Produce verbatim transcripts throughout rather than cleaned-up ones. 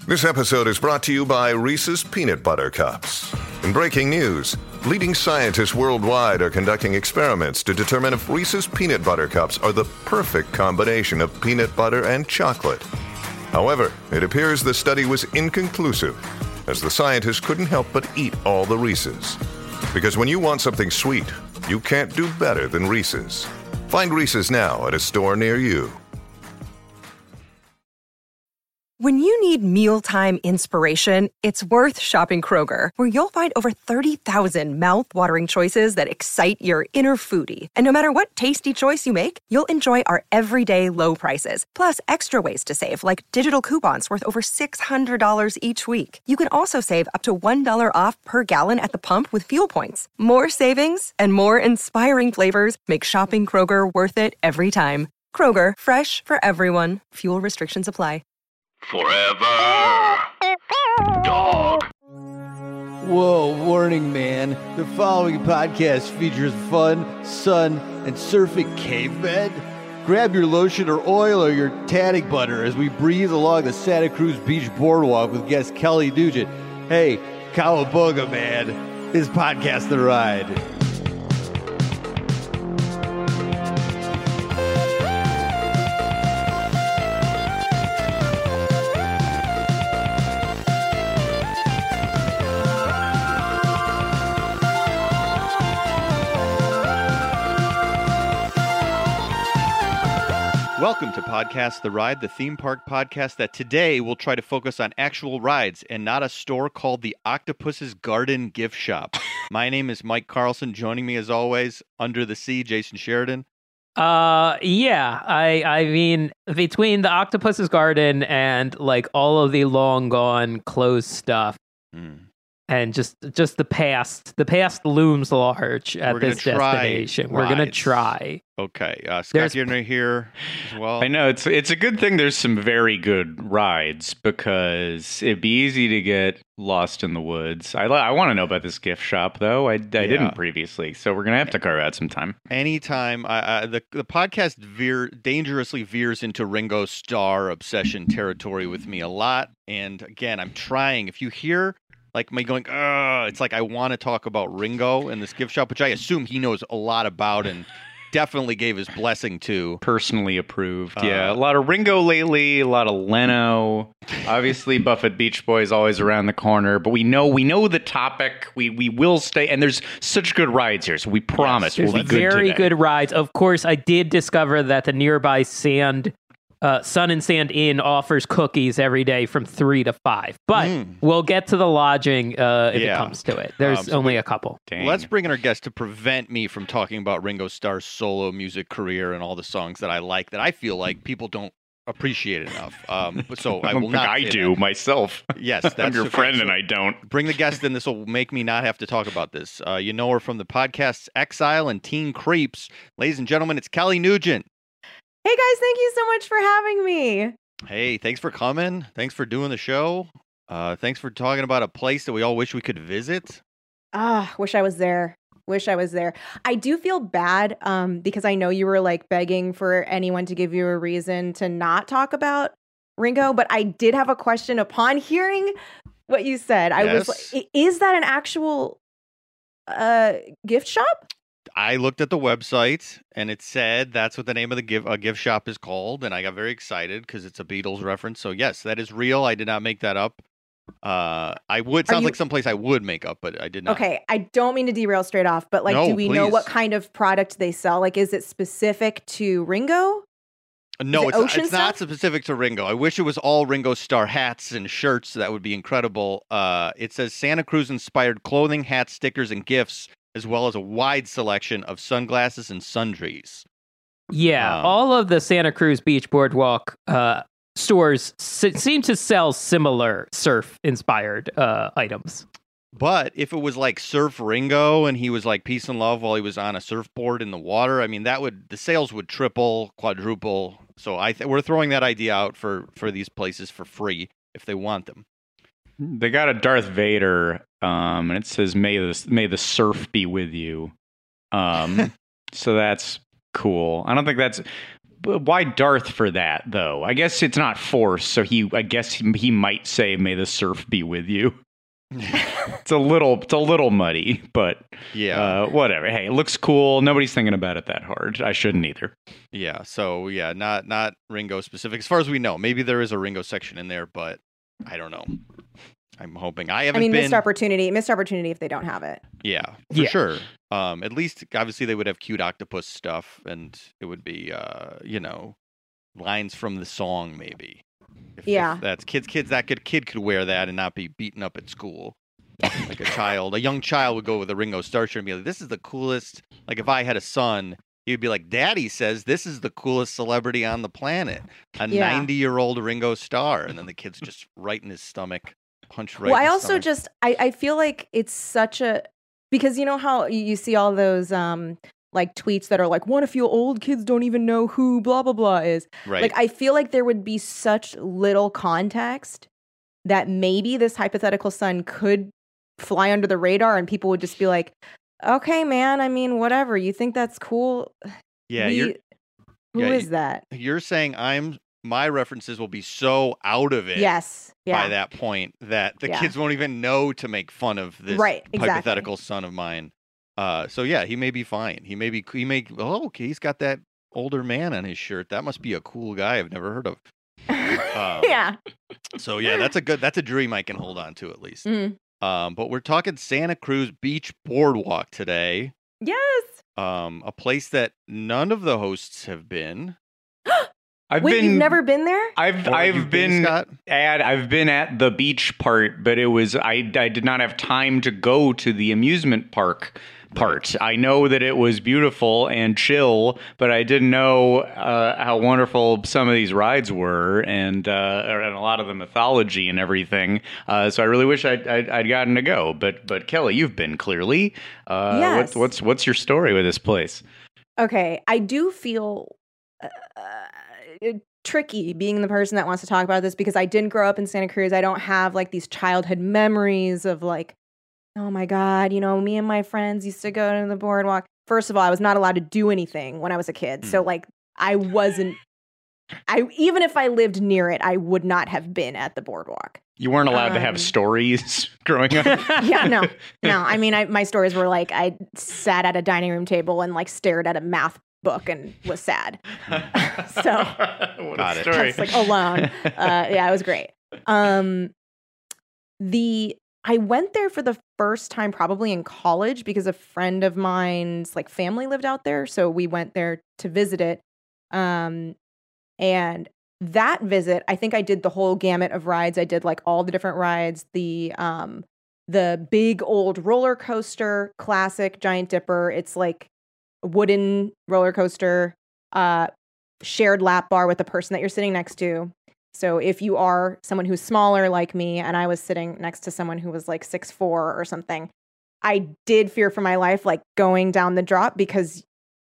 This episode is brought to you by Reese's Peanut Butter Cups. In breaking news, leading scientists worldwide are conducting experiments to determine if Reese's Peanut Butter Cups are the perfect combination of peanut butter and chocolate. However, it appears the study was inconclusive, as the scientists couldn't help but eat all the Reese's. Because when you want something sweet, you can't do better than Reese's. Find Reese's now at a store near you. When you need mealtime inspiration, it's worth shopping Kroger, where you'll find over thirty thousand mouth-watering choices that excite your inner foodie. And no matter what tasty choice you make, you'll enjoy our everyday low prices, plus extra ways to save, like digital coupons worth over six hundred dollars each week. You can also save up to one dollar off per gallon at the pump with fuel points. More savings and more inspiring flavors make shopping Kroger worth it every time. Kroger, fresh for everyone. Fuel restrictions apply. Forever Dog. Whoa, warning, man. The following podcast features fun, sun, and surfing cavemen. Grab your lotion or oil or your tanning butter as we breeze along the Santa Cruz Beach Boardwalk with guest Kelly Nugent. Hey, cowabunga, man. This podcast, The Ride. Welcome to Podcast The Ride, the theme park podcast that today will try to focus on actual rides and not a store called the Octopus's Garden Gift Shop. My name is Mike Carlson. Joining me as always, Under the Sea, Jason Sheridan. Uh, yeah, I, I mean, between the Octopus's Garden and like all of the long gone closed stuff, mm. and just just the past, the past looms large at We're this destination. Rides. We're gonna try. Okay, uh, Scott, you're here as well. I know it's it's a good thing. There's some very good rides because it'd be easy to get lost in the woods. I I want to know about this gift shop though. I, I yeah. didn't previously, so we're gonna have to carve out some time. Anytime. I, I, the the podcast veer dangerously veers into Ringo Starr obsession territory with me a lot, and again, I'm trying. If you hear like me going, ugh, it's like I want to talk about Ringo and this gift shop, which I assume he knows a lot about and definitely gave his blessing to. Personally approved, yeah. Uh, a lot of Ringo lately, a lot of Leno. Obviously, Buffett Beach Boys always around the corner, but we know we know the topic. We we will stay, and there's such good rides here, so we promise yes, we'll be good very today. good rides. Of course, I did discover that the nearby Sand Uh, Sun and Sand Inn offers cookies every day from three to five. But mm. we'll get to the lodging uh, if yeah. it comes to it. There's um, so only we, a couple. Dang. Let's bring in our guest to prevent me from talking about Ringo Starr's solo music career and all the songs that I like that I feel like people don't appreciate enough. Um, so I, I will think not. I do that. myself. Yes, that's I'm your okay. friend so and I don't. Bring the guest in. This will make me not have to talk about this. Uh, you know her from the podcasts Exile and Teen Creeps. Ladies and gentlemen, it's Kelly Nugent. Hey guys, thank you so much for having me. Hey, thanks for coming. Thanks for doing the show. Uh, thanks for talking about a place that we all wish we could visit. Ah, wish I was there. Wish I was there. I do feel bad um, because I know you were like begging for anyone to give you a reason to not talk about Ringo, but I did have a question upon hearing what you said. I yes. was like, is that an actual uh, gift shop? I looked at the website and it said that's what the name of the gift, uh, gift shop is called. And I got very excited because it's a Beatles reference. So yes, that is real. I did not make that up. Uh, I would, sounds you, like someplace I would make up, but I did not. Okay. I don't mean to derail straight off, but like, no, do we please. know what kind of product they sell? Like, is it specific to Ringo? No, it it's, it's not specific to Ringo. I wish it was all Ringo Starr hats and shirts. That would be incredible. Uh, it says Santa Cruz inspired clothing, hats, stickers, and gifts, as well as a wide selection of sunglasses and sundries. Yeah, um, all of the Santa Cruz Beach Boardwalk uh, stores s- seem to sell similar surf-inspired uh, items. But if it was like Surf Ringo and he was like peace and love while he was on a surfboard in the water, I mean, that would the sales would triple, quadruple. So I th- we're throwing that idea out for, for these places for free if they want them. They got a Darth Vader, um, and it says, "May the may the surf be with you." Um, so that's cool. I don't think that's. why Darth for that though? I guess it's not Force, so he. I guess he, he might say, "May the surf be with you." It's a little, it's a little muddy, but yeah, uh, whatever. Hey, it looks cool. Nobody's thinking about it that hard. I shouldn't either. Yeah. So yeah, not not Ringo specific as far as we know. Maybe there is a Ringo section in there, but I don't know. I'm hoping. I haven't I mean, been... missed opportunity. Missed opportunity if they don't have it. Yeah, for Yeah. sure. Um, at least, obviously, they would have cute octopus stuff, and it would be, uh, you know, lines from the song, maybe. If, Yeah. if that's kids. Kids that could kid could wear that and not be beaten up at school. Like a child, a young child would go with a Ringo Starr shirt and be like, "This is the coolest." Like if I had a son, he would be like, "Daddy says this is the coolest celebrity on the planet, a Yeah. ninety-year-old Ringo Starr," and then the kid's just right in his stomach. Punch right Well, in I his also stomach. just I, I feel like it's such a because you know how you you see all those um like tweets that are like, what if you old kids don't even know who blah blah blah is? right. Like I feel like there would be such little context that maybe this hypothetical son could fly under the radar and people would just be like, okay, man, I mean, whatever. You think that's cool? yeah, We- you're Who yeah, is you- that? you're saying I'm my references will be so out of it Yes. Yeah. by that point that the Yeah. kids won't even know to make fun of this Right, exactly. hypothetical son of mine. Uh, so yeah, he may be fine. He may be. He may. Oh, okay, he's got that older man on his shirt. That must be a cool guy I've never heard of. Um, yeah. So yeah, that's a good. That's a dream I can hold on to at least. Mm. Um, but we're talking Santa Cruz Beach Boardwalk today. Yes. Um, a place that none of the hosts have been. I've Wait, been. you've never been there? I've Or I've you've been Scott? at I've been at the beach part, but it was I I did not have time to go to the amusement park part. I know that it was beautiful and chill, but I didn't know uh, how wonderful some of these rides were, and uh, and a lot of the mythology and everything. Uh, so I really wish I'd, I'd I'd gotten to go. But but Kelly, you've been clearly. Uh, Yes. what, what's what's your story with this place? Okay, I do feel uh, uh, tricky being the person that wants to talk about this because I didn't grow up in Santa Cruz. I don't have like these childhood memories of like, oh my God, you know, me and my friends used to go to the boardwalk. First of all, I was not allowed to do anything when I was a kid. So like I wasn't, I even if I lived near it, I would not have been at the boardwalk. You weren't allowed to Um, have stories growing up. Yeah, no, no. I mean, I, my stories were like I sat at a dining room table and like stared at a math book and was sad. So what Got a it. story. that's like alone. Uh, yeah, it was great. Um, the I went there for the first time probably in college because a friend of mine's like family lived out there, so we went there to visit it. Um, and that visit, I think I did the whole gamut of rides. I did like all the different rides, the um, the big old roller coaster, classic Giant Dipper. It's like a wooden roller coaster, uh, shared lap bar with the person that you're sitting next to. So if you are someone who's smaller like me and I was sitting next to someone who was like six foot four or something, I did fear for my life, like going down the drop because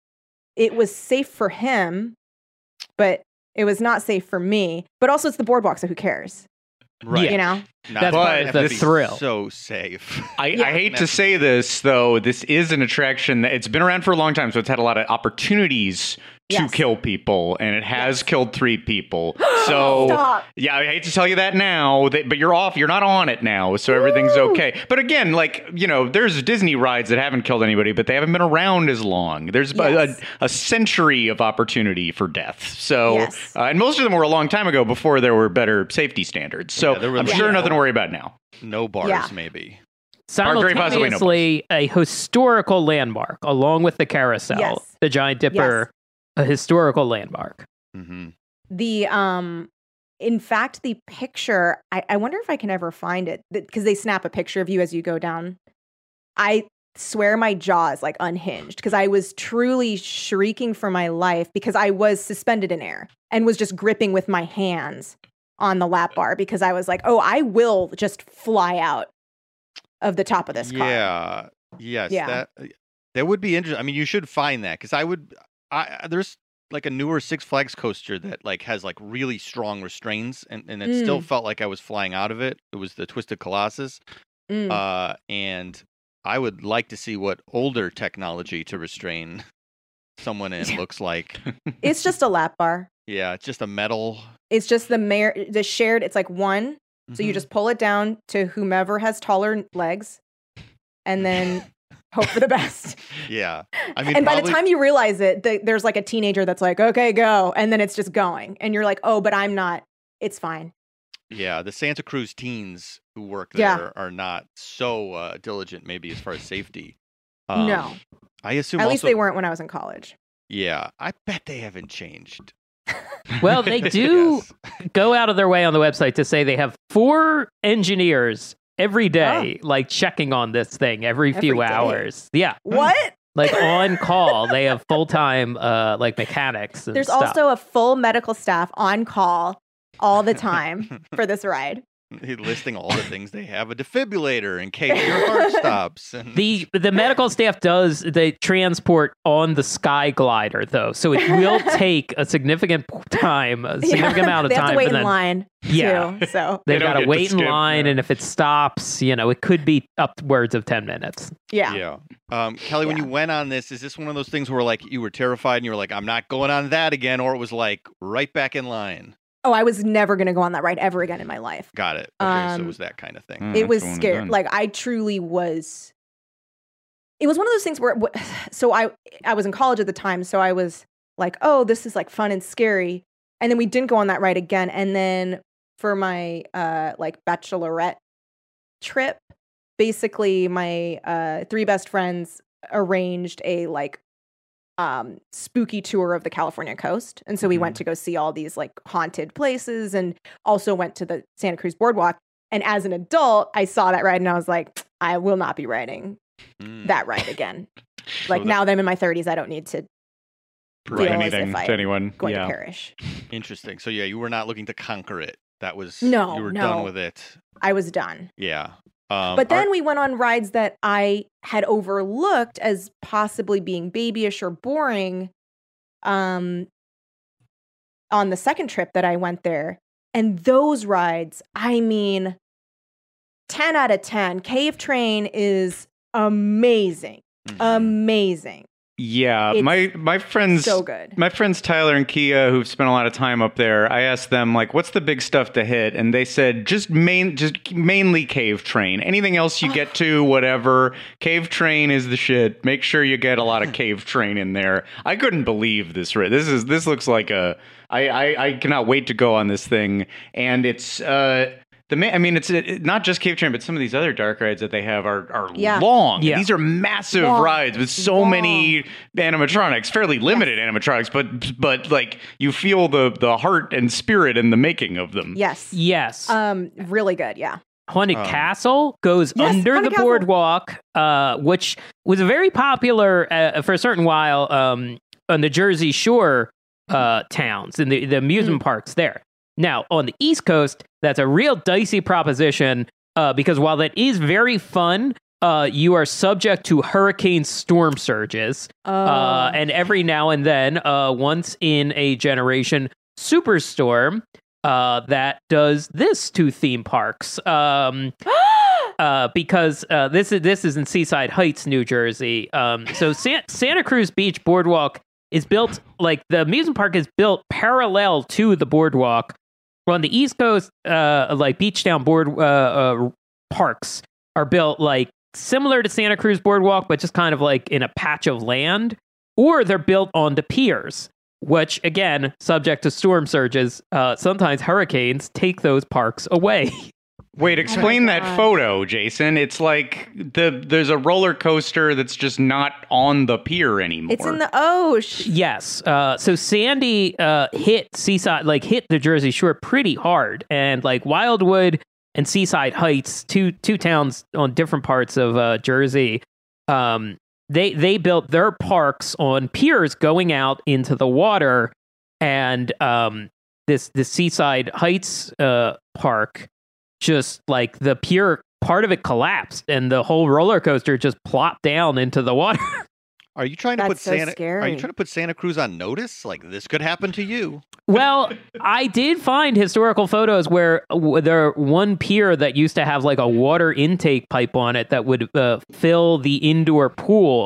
it was safe for him, but it was not safe for me. But also it's the boardwalk, so who cares? Right. You know? Not That's But part of have the to be thrill. So safe. I, Yeah. I hate to say this, though. This is an attraction that it's been around for a long time, so it's had a lot of opportunities to Yes. kill people, and it has killed three people. So, Stop. yeah, I hate to tell you that now, that, but you're off. You're not on it now, so everything's Woo! okay. But again, like, you know, there's Disney rides that haven't killed anybody, but they haven't been around as long. There's a- Yes. a, a century of opportunity for death. So, Yes. uh, and most of them were a long time ago before there were better safety standards. So, Yeah, there were I'm like- sure nothing to worry about now. No bars, Yeah. maybe. very possibly no Simultaneously, a historical landmark along with the carousel, Yes. the Giant Dipper, a historical landmark. Mm-hmm. The um in fact the picture, I, I wonder if I can ever find it because they snap a picture of you as you go down. I swear my jaw is like unhinged because I was truly shrieking for my life because I was suspended in air and was just gripping with my hands on the lap bar because I was like, oh, I will just fly out of the top of this car. Yeah. Yes. Yeah. That that would be interesting. I mean, you should find that because I would. I there's like a newer Six Flags coaster that like has like really strong restraints, and and it still Mm. felt like I was flying out of it. It was the Twisted Colossus, Mm. uh, and I would like to see what older technology to restrain someone in looks like. It's just a lap bar. Yeah, it's just a metal. It's just the mayor, the shared. It's like one. Mm-hmm. So you just pull it down to whomever has taller legs, and then hope for the best. Yeah, I mean, and by probably... the time you realize it, the, there's like a teenager that's like, "Okay, go," and then it's just going, and you're like, "Oh, but I'm not. It's fine." Yeah, the Santa Cruz teens who work there Yeah. are not so uh, diligent, maybe as far as safety. Um, No. I assume At also, least they weren't when I was in college. Yeah, I bet they haven't changed. Well, they do Yes. go out of their way on the website to say they have four engineers every day, like checking on this thing every few Every day? hours. Yeah. What? Like on call. They have full time uh like mechanics and There's stuff. also a full medical staff on call all the time for this ride. Listing all the things they have, a defibrillator in case your heart stops. And... The the medical staff does they transport on the Sky Glider though, so it will take a significant time, a significant Yeah, amount of they time. have to wait for in them. line Yeah. too. So They've They don't got to get to wait in skip, line, yeah. and if it stops, you know, it could be upwards of ten minutes. yeah. Yeah. Um, Kelly, when Yeah. you went on this, is this one of those things where like you were terrified and you were like, I'm not going on that again, or it was like right back in line? Oh, I was never going to go on that ride ever again in my life. Got it. Okay, so it Um, was that kind of thing. Hmm. It that's was the one and scary. done. Like I truly was. It was one of those things where, so I I was in college at the time, so I was like, oh, this is like fun and scary, and then we didn't go on that ride again. And then for my uh like bachelorette trip, basically my uh three best friends arranged a like um spooky tour of the California coast, and so we went to go see all these like haunted places, and also went to the Santa Cruz Boardwalk. And as an adult, I saw that ride and I was like, I will not be riding Mm. that ride again. Like that- now that I'm in my thirties, I don't need to Right, feel as anything if to I'm anyone. going yeah. to perish. Interesting. So yeah, you were not looking to conquer it. That was No, You were no. done with it. I was done. Yeah. Um, But then are- we went on rides that I had overlooked as possibly being babyish or boring um, on the second trip that I went there. And those rides, I mean, ten out of ten. Cave Train is amazing. Mhm. Amazing. Yeah, It's my my friends, So good. my friends Tyler and Kia, who've spent a lot of time up there. I asked them like, "What's the big stuff to hit?" And they said, "Just main, just mainly Cave Train. Anything else you get to, whatever. Cave Train is the shit. Make sure you get a lot of Cave Train in there." I couldn't believe this. ri- This is this looks like a. I I, I cannot wait to go on this thing, and it's. uh The ma- I mean, it's it, not just Cave Train, but some of these other dark rides that they have are are Yeah. long. Yeah. These are massive Long. rides with so Long. many animatronics, fairly limited animatronics, but but like you feel the the heart and spirit in the making of them. Yes. Yes. Um, really good. Yeah. Haunted Um, Castle goes Yes, under Haunted the Castle. boardwalk, uh, which was very popular uh, for a certain while um, on the Jersey Shore uh, towns and the, the amusement parks there. Now, on the East Coast, that's a real dicey proposition uh, because while that is very fun, uh, you are subject to hurricane storm surges. Oh. Uh, and every now and then, uh, once in a generation, superstorm uh, that does this to theme parks. Um, uh, because uh, this is this is in Seaside Heights, New Jersey. Um, so San- Santa Cruz Beach Boardwalk is built like the amusement park is built parallel to the boardwalk. On the East Coast, uh, like Beachtown board uh, uh, parks are built like similar to Santa Cruz Boardwalk, but just kind of like in a patch of land, or they're built onto piers, which again, subject to storm surges, uh, sometimes hurricanes take those parks away. Wait, explain that gosh. photo, Jason. It's like the there's a roller coaster that's just not on the pier anymore. It's in the ocean. Yes. Uh, so Sandy uh, hit Seaside, like hit the Jersey Shore pretty hard, and like Wildwood and Seaside Heights, two two towns on different parts of uh, Jersey, um, they they built their parks on piers going out into the water, and um, this the Seaside Heights uh, park, just like the pier part of it collapsed, and the whole roller coaster just plopped down into the water. Are you trying to That's put so Santa? Are you scary. trying to put Santa Cruz on notice? Like this could happen to you. Well, I did find historical photos where uh, there one pier that used to have like a water intake pipe on it that would uh, fill the indoor pool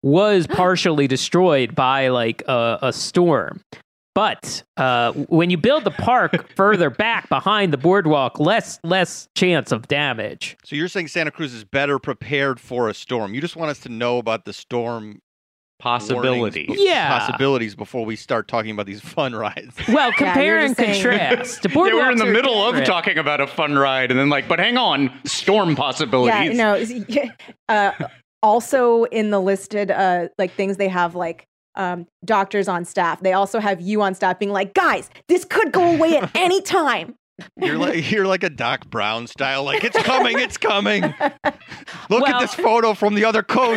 was partially destroyed by like a, a storm. But uh, when you build the park further back behind the boardwalk, less less chance of damage. So you're saying Santa Cruz is better prepared for a storm. You just want us to know about the storm possibilities. warnings, Yeah. possibilities before we start talking about these fun rides. Well, compare you're and just saying- contrast. The They were in boardwalks the are middle of different. talking about a fun ride, and then like, but hang on, storm possibilities. Yeah, no. Uh, also in the listed uh, like things they have like um, doctors on staff. They also have you on staff being like, guys, this could go away at any time. You're like you're like a Doc Brown style, like it's coming, it's coming. Look Well- at this photo from the other coast.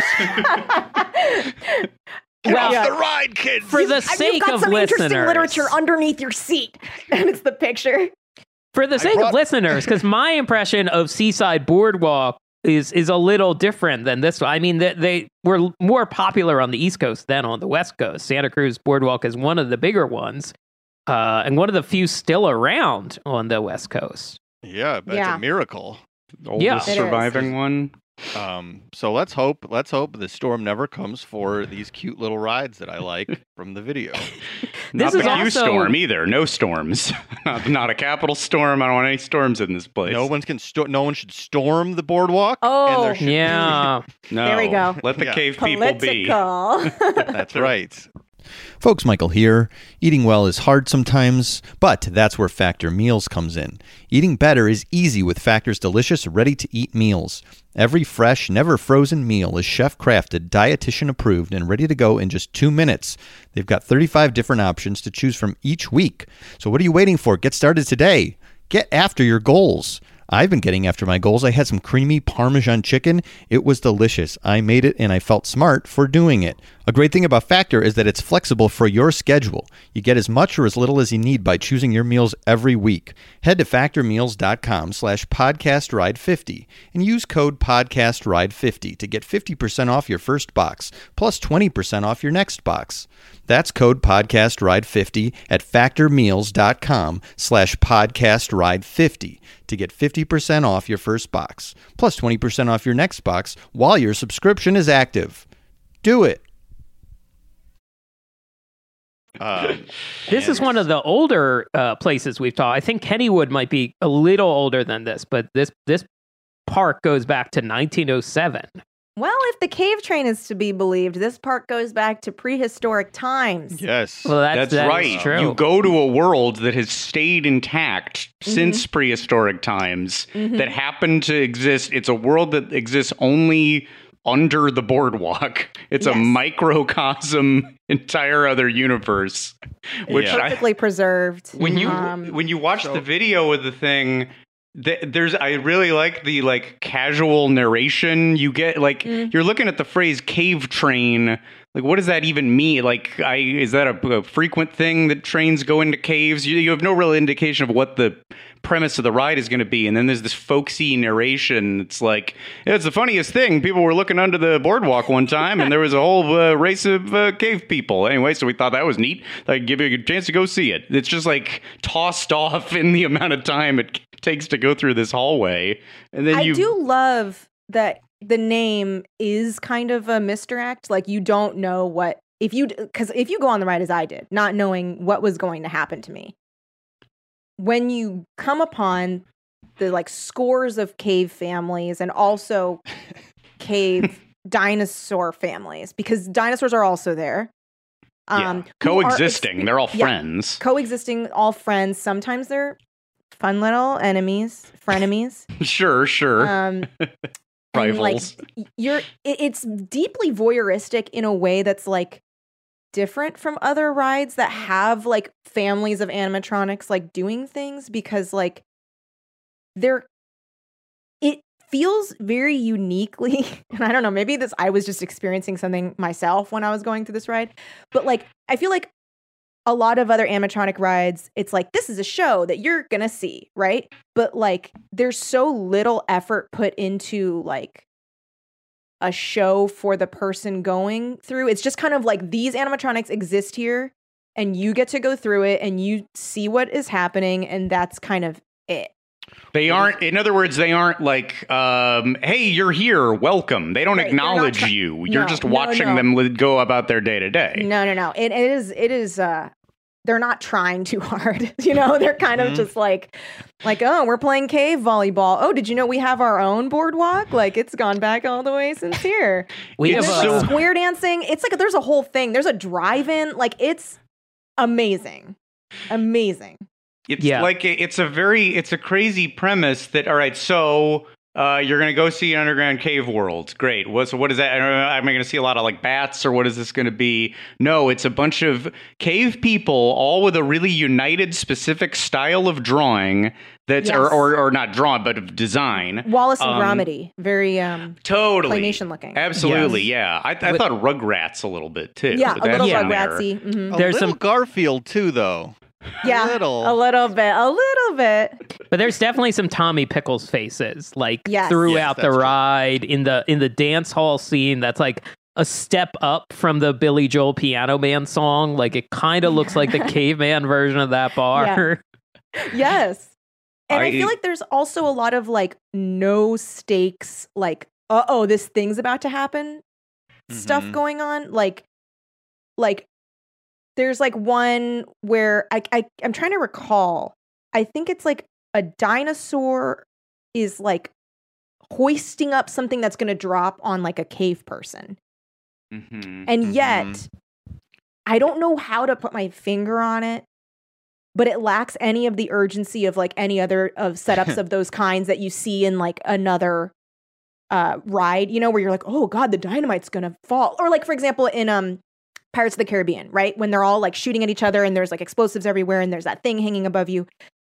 Get Well, off yeah. the ride, kids. For the You've sake got of some interesting listeners, literature underneath your seat, and it's the picture. for the sake brought- of listeners, because my impression of Seaside Boardwalk is is a little different than this one. I mean, they, they were more popular on the East Coast than on the West Coast. Santa Cruz Boardwalk is one of the bigger ones, uh, and one of the few still around on the West Coast. Yeah, but Yeah. it's a miracle. Oldest Yeah. It is. surviving one. Um, so let's hope let's hope the storm never comes for these cute little rides that I like from the video. Not This the is Q also- storm either. No storms. not, not a capital storm. I don't want any storms in this place. No one can sto- no one should storm the boardwalk. Oh. and there should be- Yeah. No. There we go. Let the Yeah. cave people be. Political. That's right. Folks, Michael here. Eating well is hard sometimes, but that's where Factor Meals comes in. Eating better is easy with Factor's delicious, ready-to-eat meals. Every fresh, never frozen meal is chef-crafted, dietitian approved, and ready to go in just two minutes. They've got thirty-five different options to choose from each week. So what are you waiting for? Get started today. Get after your goals. I've been getting after my goals. I had some creamy Parmesan chicken. It was delicious. I made it and I felt smart for doing it. A great thing about Factor is that it's flexible for your schedule. You get as much or as little as you need by choosing your meals every week. Head to factormeals.com slash podcastride50 and use code podcastride50 to get fifty percent off your first box plus twenty percent off your next box. That's code podcastride50 at factormeals.com slash podcastride50 to get fifty percent off your first box plus twenty percent off your next box while your subscription is active. Do it. Um, This is one of the older uh, places we've taught. I think Kennywood might be a little older than this, but this this park goes back to nineteen oh seven. Well, if the cave train is to be believed, this park goes back to prehistoric times. yes. Well, that's, That's that is right. true. You go to a world that has stayed intact since prehistoric times, that happened to exist. It's a world that exists only under the boardwalk. It's a Yes. microcosm, entire other universe. Which Yeah. I, Perfectly preserved. when you Um, when you watch the video of the thing, th- there's I really like the like casual narration you get. Like you're looking at the phrase "cave train." Like, what does that even mean? Like, I is that a, a frequent thing that trains go into caves? You, you have no real indication of what the premise of the ride is going to be, and then there's this folksy narration. It's like, it's the funniest thing. People were looking under the boardwalk one time, and there was a whole uh, race of uh, cave people. Anyway, so we thought that was neat. I'd give you a chance to go see it. It's just like tossed off in the amount of time it takes to go through this hallway, and then I you do love that the name is kind of a misdirect. Like, you don't know what, if you, because if you go on the ride as I did, not knowing what was going to happen to me, when you come upon the like scores of cave families and also cave dinosaur families, because dinosaurs are also there. yeah, Um, who are coexisting. expe- They're all yeah, friends. coexisting, all friends. Sometimes they're fun little enemies, frenemies. Sure, sure. Um, and, like, Rivals. y- you're it, it's deeply voyeuristic in a way that's like different from other rides that have like families of animatronics like doing things, because like they're it feels very uniquely, and I don't know, maybe this I was just experiencing something myself when I was going through this ride, but like I feel like a lot of other animatronic rides, it's like, this is a show that you're gonna see, right? But like, there's so little effort put into like a show for the person going through. It's just kind of like, these animatronics exist here, and you get to go through it, and you see what is happening, and that's kind of it. They aren't, in other words, they aren't like, um, hey, you're here, welcome. They don't Right, they're acknowledge not try- you. You're No, just no, watching no. them li- go about their day to day. No, no, no. It, it is, it is, uh, they're not trying too hard. You know, they're kind of Mm-hmm. just like, like, oh, we're playing cave volleyball. Oh, did you know we have our own boardwalk? Like, it's gone back all the way since here. We And have there's a, like square dancing. It's like, there's a whole thing. There's a drive-in. Like, it's amazing. Amazing. It's Yeah. like a- it's a very it's a crazy premise that all right, so uh, you're gonna go see an underground cave world. Great. What so what is that? I don't know, am I gonna see a lot of like bats or what is this gonna be? No, it's a bunch of cave people all with a really united specific style of drawing that's or, Yes. or or not drawn but of design. Wallace and Um, Gromity. Very um, Totally. claymation looking. Absolutely, Yes. yeah. I, I With- thought Rugrats a little bit too. Yeah, but a little that's in there. Rugratsy. Mhm. A There's little some- Garfield too, though. Yeah, little. a little bit, a little bit. but there's definitely some Tommy Pickles faces, like Yes. throughout Yes, the that's true. ride in the in the dance hall scene. That's like a step up from the Billy Joel Piano Man song. Like it kind of looks like the caveman version of that bar. Yes. And I, I- feel like there's also a lot of like no stakes, like, uh oh, this thing's about to happen stuff Mhm. going on. Like, like there's like one where I, I I'm trying to recall. I think it's like a dinosaur is like hoisting up something that's going to drop on like a cave person. Mhm. And yet, Mhm. I don't know how to put my finger on it, but it lacks any of the urgency of like any other of setups of those kinds that you see in like another uh ride, you know, where you're like, oh God, the dynamite's gonna fall. Or like, for example, in um Pirates of the Caribbean, right? When they're all like shooting at each other and there's like explosives everywhere and there's that thing hanging above you.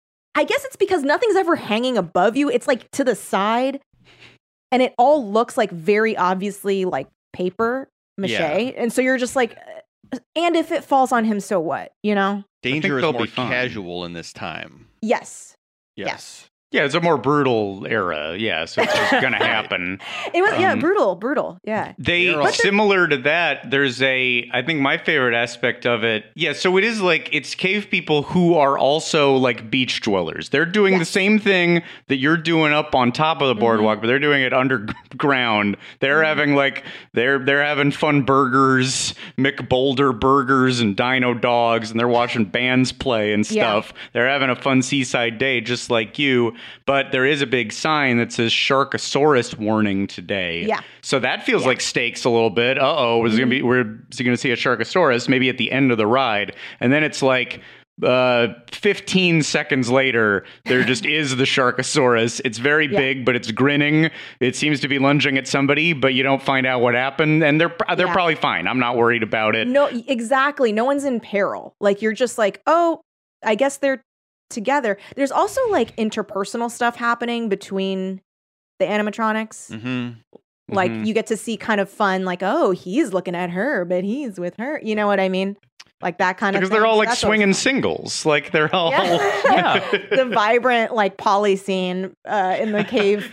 I guess it's because nothing's ever hanging above you. It's like to the side and it all looks like very obviously like paper mache. Yeah. And so you're just like, uh, and if it falls on him, so what? You know? Danger is they'll more be fine. casual in this time. Yes. Yes. Yeah, it's a more brutal era. Yeah, so it's just gonna happen. It was, yeah, Um, brutal, brutal. Yeah. They They're all- similar to that. There's a, I think my favorite aspect of it. Yeah, so it is like it's cave people who are also like beach dwellers. They're doing the Yes. same thing that you're doing up on top of the boardwalk, but they're doing it underground. They're having like they're they're having fun burgers, McBoulder burgers, and Dino dogs, and they're watching bands play and Yeah. stuff. They're having a fun seaside day, just like you. But there is a big sign that says Sharkosaurus warning today. Yeah. So that feels Yeah. like stakes a little bit. Uh oh, is it gonna be? We're is he gonna see a Sharkosaurus maybe at the end of the ride, and then it's like uh fifteen seconds later there just is the Sharkosaurus. It's very Yeah. big, but it's grinning. It seems to be lunging at somebody, but you don't find out what happened, and they're they're Yeah. probably fine. I'm not worried about it. No, exactly. No one's in peril. Like you're just like, oh, I guess they're together. There's also like interpersonal stuff happening between the animatronics. Mm-hmm. Like Mhm. you get to see kind of fun, like, oh, he's looking at her, but he's with her. You know what I mean? Like that kind Because of thing. they're all So like that's always swinging fun. singles, like they're all Yeah. The vibrant like poly scene uh, in the cave.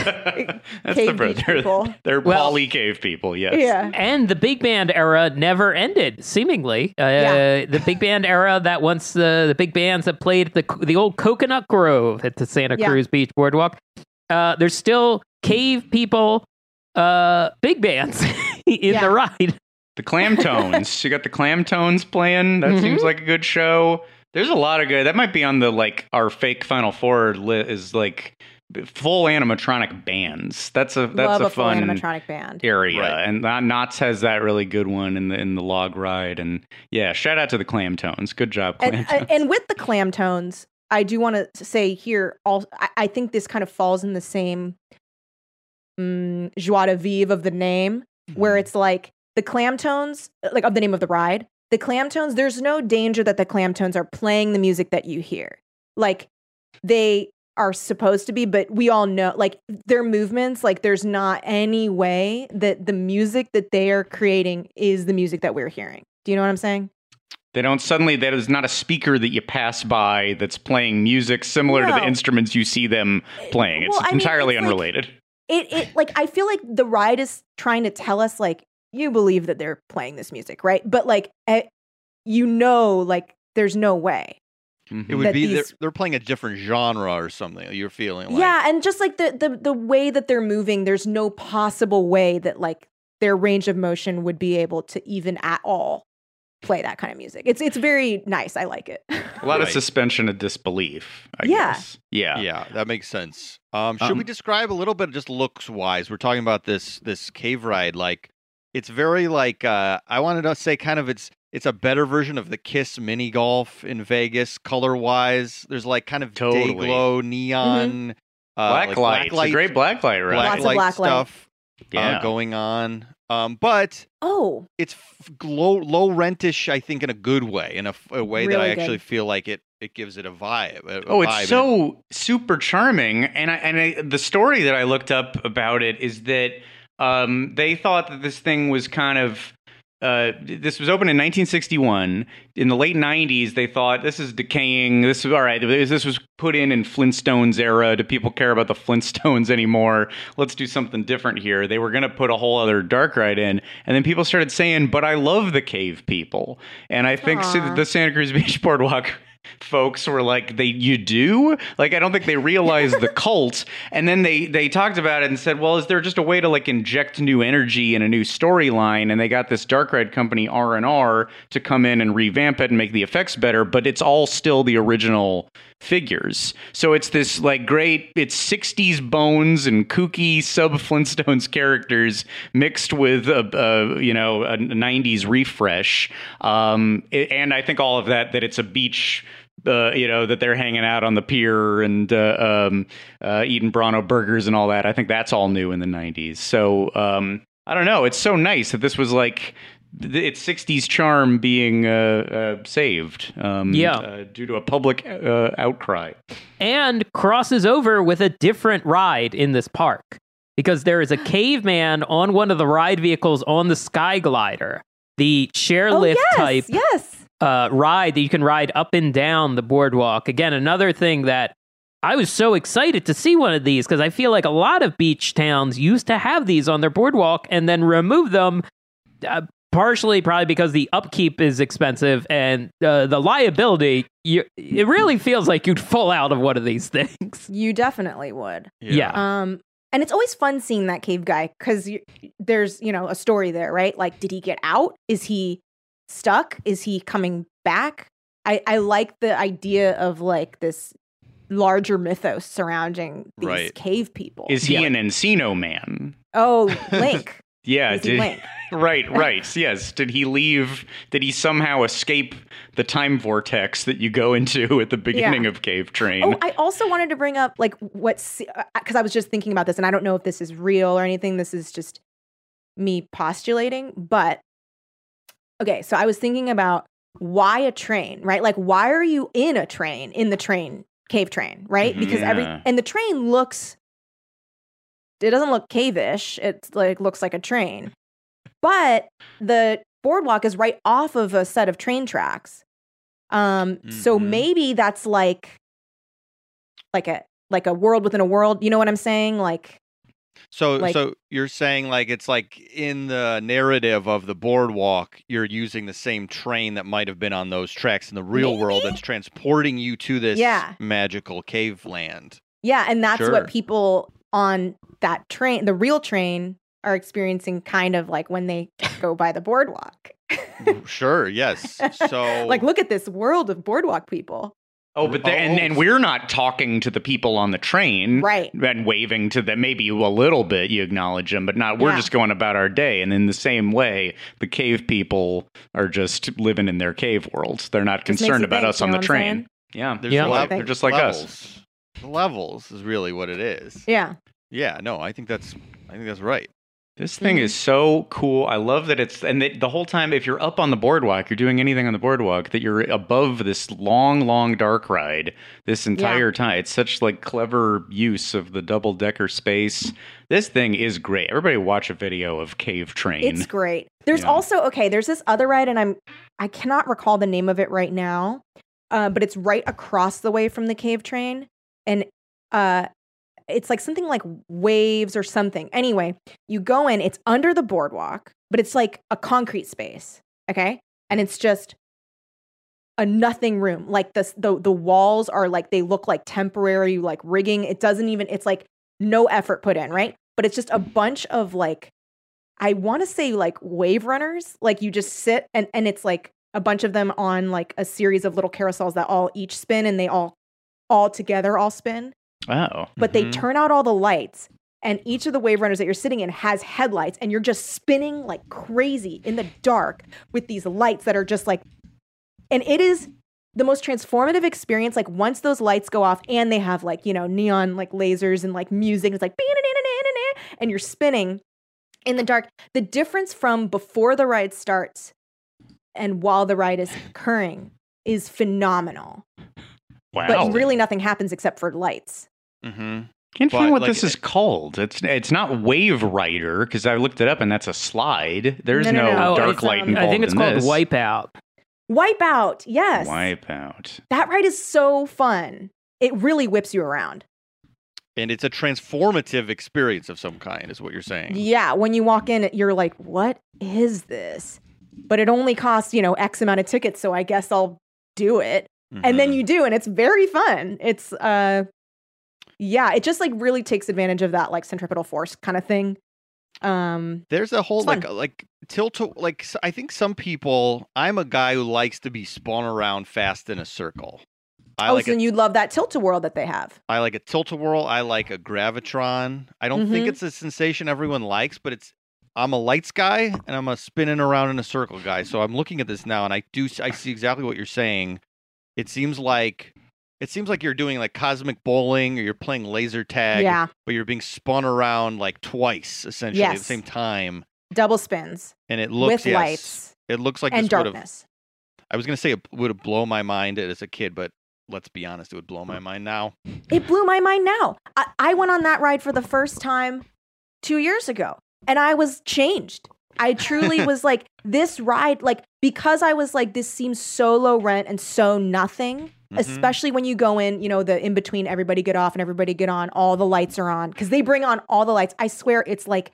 That's cave the beach they're, people. they're Well- poly cave people. Yes. Yeah. And the big band era never ended, seemingly. Uh, Yeah. The big band era that once the, the big bands that played at the, the old Coconut Grove at the Santa Yeah. Cruz Beach Boardwalk, uh, there's still cave people, uh, big bands in Yeah. the ride. The Clam Tones. You got the Clam Tones playing. That Mm-hmm. seems like a good show. There's a lot of good. That might be on the like our fake Final Four li- is like full animatronic bands. That's a that's Love a, a full fun animatronic band. area, Right. and uh, Knott's has that really good one in the in the log ride. And yeah, shout out to the Clam Tones. Good job, Clam And, Tones. and with the clam tones, I do want to say here, all I, I think this kind of falls in the same um, joie de vivre of the name, where it's like the clam tones, like of the name of the ride, the clam tones, there's no danger that the clam tones are playing the music that you hear. Like they are supposed to be, but we all know, like their movements, like there's not any way that the music that they are creating is the music that we're hearing. Do you know what I'm saying? They don't suddenly, that is not a speaker that you pass by that's playing music similar to the No. instruments you see them playing. It's Well, I mean, entirely it's like- unrelated. It it like I feel like the ride is trying to tell us like you believe that they're playing this music, right? But like eh, you know, like there's no way. It would that be they're, these- they're playing a different genre or something. You're feeling like Yeah, and just like the, the the way that they're moving, there's no possible way that like their range of motion would be able to even at all play that kind of music. It's it's very nice. I like it. A lot of Right. suspension of disbelief, I Yeah. guess. Yeah. Yeah, that makes sense. Um, should Um, we describe a little bit just looks wise? We're talking about this this cave ride. Like, it's very like uh, I wanted to say kind of it's it's a better version of the Kiss mini golf in Vegas, color wise. There's like kind of day Totally. glow neon, uh, Black like light. It's a great black light, right? black Lots of light black light. stuff Yeah. uh, going on. Um, but Oh, it's f- low low rentish, I think, in a good way, in a, f- a way that I Really actually good. feel like it it gives it a vibe. a- a Oh, vibe, it's and so super charming, and I and I, the story that I looked up about it is that um, they thought that this thing was kind of. Uh, this was opened in nineteen sixty-one. In the late nineties, they thought this is decaying. This is all right. This was put in in Flintstones era. Do people care about the Flintstones anymore? Let's do something different here. They were going to put a whole other dark ride in, and then people started saying, "But I love the cave people." And I think Aw. the Santa Cruz Beach Boardwalk folks were like, they you do like I don't think they realized the cult. And then they they talked about it and said, well, is there just a way to like inject new energy and a new storyline? And they got this dark ride company R and R to come in and revamp it and make the effects better, but it's all still the original figures. So it's this like great, it's sixties bones and kooky sub Flintstones characters mixed with a, a you know a nineties refresh. Um, it- and I think all of that that it's a beach. Uh, you know, that they're hanging out on the pier and uh, um, uh, eating Brano burgers and all that. I think that's all new in the nineties. So um, I don't know. It's so nice that this was like th- its sixties charm being uh, uh, saved um, Yeah. uh, due to a public uh, outcry. And crosses over with a different ride in this park because there is a caveman on one of the ride vehicles on the Sky Glider, the chairlift oh yes, type yes. uh, ride that you can ride up and down the boardwalk. Again, another thing that I was so excited to see one of these because I feel like a lot of beach towns used to have these on their boardwalk and then remove them, uh, partially probably because the upkeep is expensive and uh, the liability. You, it really feels like you'd fall out of one of these things. You definitely would. Yeah. Um, and it's always fun seeing that cave guy because there's, you know, a story there, right? Like, did he get out? Is he stuck? Is he coming back? I, I like the idea of like this larger mythos surrounding these Right. cave people. Is he Yeah. an Encino man? oh, Link. Yeah. Is he did- Link? right, right. Yes. Did he leave? Did he somehow escape the time vortex that you go into at the beginning Yeah. of Cave Train? Oh, I also wanted to bring up like what's because I was just thinking about this, and I don't know if this is real or anything. This is just me postulating, but okay. So I was thinking about why a train, right? Like, why are you in a train in the train cave train, right? Mhm. Because every Yeah. and the train looks, it doesn't look cave-ish. It like looks like a train, but the boardwalk is right off of a set of train tracks. Um, so Mhm. maybe that's like like a like a world within a world. You know what I'm saying? Like, So, Like- so you're saying like it's like in the narrative of the boardwalk, you're using the same train that might have been on those tracks in the real world Maybe? that's transporting you to this Yeah. magical cave land. yeah, and that's Sure. what people on that train, the real train, are experiencing kind of like when they go by the boardwalk. Sure, yes. So, like, look at this world of boardwalk people. Oh, but the, and, Oh. and we're not talking to the people on the train, Right. And waving to them. Maybe a little bit you acknowledge them, but not. We're Yeah. just going about our day. And in the same way, the cave people are just living in their cave worlds. They're not Just makes concerned you about think, us you on know the what I'm train. saying? Yeah, there's Yeah. lev- they're just like us. levels. The levels is really what it is. Yeah. Yeah, no, I think that's I think that's right. This thing Mhm. is so cool. I love that it's and that the whole time, if you're up on the boardwalk, you're doing anything on the boardwalk, that you're above this long, long dark ride this entire time. It's such like clever use of the double decker space. This thing is great. Everybody watch a video of Cave Train. It's great. There's Yeah. also okay. There's this other ride, and I'm I cannot recall the name of it right now, uh, but it's right across the way from the cave train, and uh, it's like something like waves or something. Anyway, you go in. It's under the boardwalk, but it's like a concrete space. Okay, and it's just a nothing room. Like the the the walls are like they look like temporary like rigging. It doesn't even. It's like no effort put in, right? But it's just a bunch of like I want to say like wave runners. Like you just sit and and it's like a bunch of them on like a series of little carousels that all each spin and they all all together all spin. Oh. But mm-hmm. they turn out all the lights. And each of the wave runners that you're sitting in has headlights, and you're just spinning like crazy in the dark with these lights that are just like, and it is the most transformative experience. Like once those lights go off and they have like, you know, neon like lasers and like music, it's like, and you're spinning in the dark. The difference from before the ride starts and while the ride is occurring is phenomenal. Wow. But really nothing happens except for lights. Mm-hmm. Can't But, find what like, this is called. It's it's not Wave Rider because I looked it up and that's a slide. There's No, no, no, no. Oh, dark it's, light um, involved I think it's in called this. Wipeout. Wipeout, yes. Wipeout. That ride is so fun. It really whips you around. And it's a transformative experience of some kind, is what you're saying. Yeah, when you walk in, you're like, what is this? But it only costs, you know, X amount of tickets, so I guess I'll do it. Mm-hmm. And then you do, and it's very fun. It's, uh, yeah, it just like really takes advantage of that like centripetal force kind of thing. Um, There's a whole it's like fun. like tilt like s- I think some people. I'm a guy who likes to be spun around fast in a circle. I oh, like so a, you love that tilt-a-whirl that they have. I like a tilt-a-whirl. I like a gravitron. I don't think Mhm. it's a sensation everyone likes, but it's. I'm a lights guy and I'm a spinning around in a circle guy. So I'm looking at this now and I do I see exactly what you're saying. It seems like it seems like you're doing like cosmic bowling or you're playing laser tag, Yeah. but you're being spun around like twice essentially at the Yes. same time. Double spins And it looks with yes, lights It looks like and this would have. darkness. I was gonna say it would have blown my mind as a kid, but let's be honest, it would blow my mind now. It blew my mind now. I, I went on that ride for the first time two years ago, and I was changed. I truly was like, this ride, like, because I was like, this seems so low rent and so nothing, Mhm. especially when you go in, you know, the in between everybody get off and everybody get on, all the lights are on, because they bring on all the lights. I swear it's like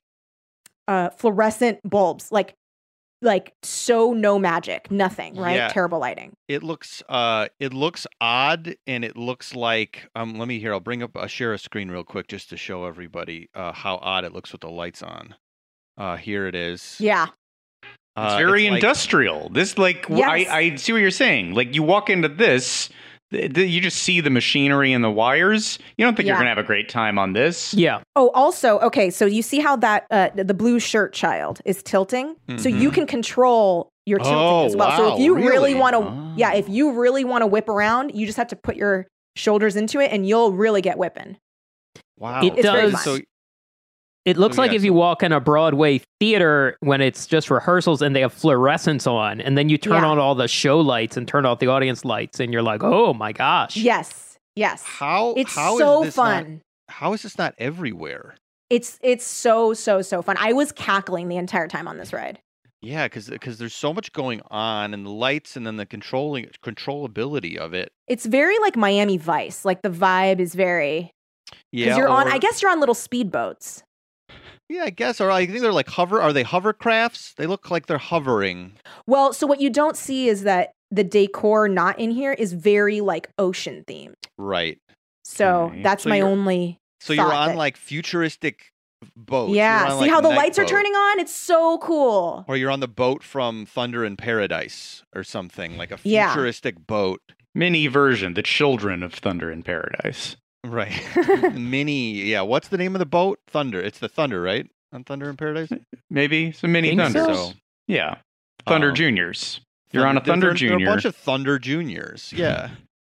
uh, fluorescent bulbs, like, like so no magic, nothing, right? Yeah. Terrible lighting. It looks uh it looks odd and it looks like um let me here, I'll bring up uh, share a screen real quick just to show everybody uh how odd it looks with the lights on. Uh here it is. Yeah. It's Uh, very like- industrial. This, like, w- Yes. I, I see what you're saying. Like, you walk into this, th- th- you just see the machinery and the wires. You don't think you're Yeah. going to have a great time on this. Yeah. Oh, also, okay, so you see how that uh, the blue shirt child is tilting? So you Mhm. can control your tilting Oh, as well. so wow, if you really, really? want to, Oh. yeah, if you really want to whip around, you just have to put your shoulders into it, and you'll really get whipping. Wow. It It's very does. fun. So It looks So, like yeah, if you so- walk in a Broadway theater when it's just rehearsals and they have fluorescence on, and then you turn Yeah. on all the show lights and turn off the audience lights, and you're like, oh my gosh. Yes, yes, how it's how is so this fun. Not, how is this not everywhere? It's it's so so so fun. I was cackling the entire time on this ride. Yeah, because there's so much going on, and the lights, and then the controlling controllability of it. It's very like Miami Vice. Like the vibe is very Yeah, because you're on. or- I guess you're on little speedboats. Yeah, I guess. Or I think they're like hover. Are they hovercrafts? They look like they're hovering. Well, so what you don't see is that the decor not in here is very like ocean themed. Right. So Okay. that's So my you're- only. So you're thought on that- like futuristic boats. You're Yeah. on, See like, how the night lights are boat. turning on? It's so cool. Or you're on the boat from Thunder in Paradise or something like a Yeah. futuristic boat. Mini version, the children of Thunder in Paradise. Right. Mini. Yeah. What's the name of the boat? Thunder. It's the Thunder, right? On Thunder in Paradise. Maybe some mini Think Thunders. so. Yeah. Thunder Um, Juniors. You're on a there- Thunder there, There are Junior. a bunch of Thunder Juniors. Yeah.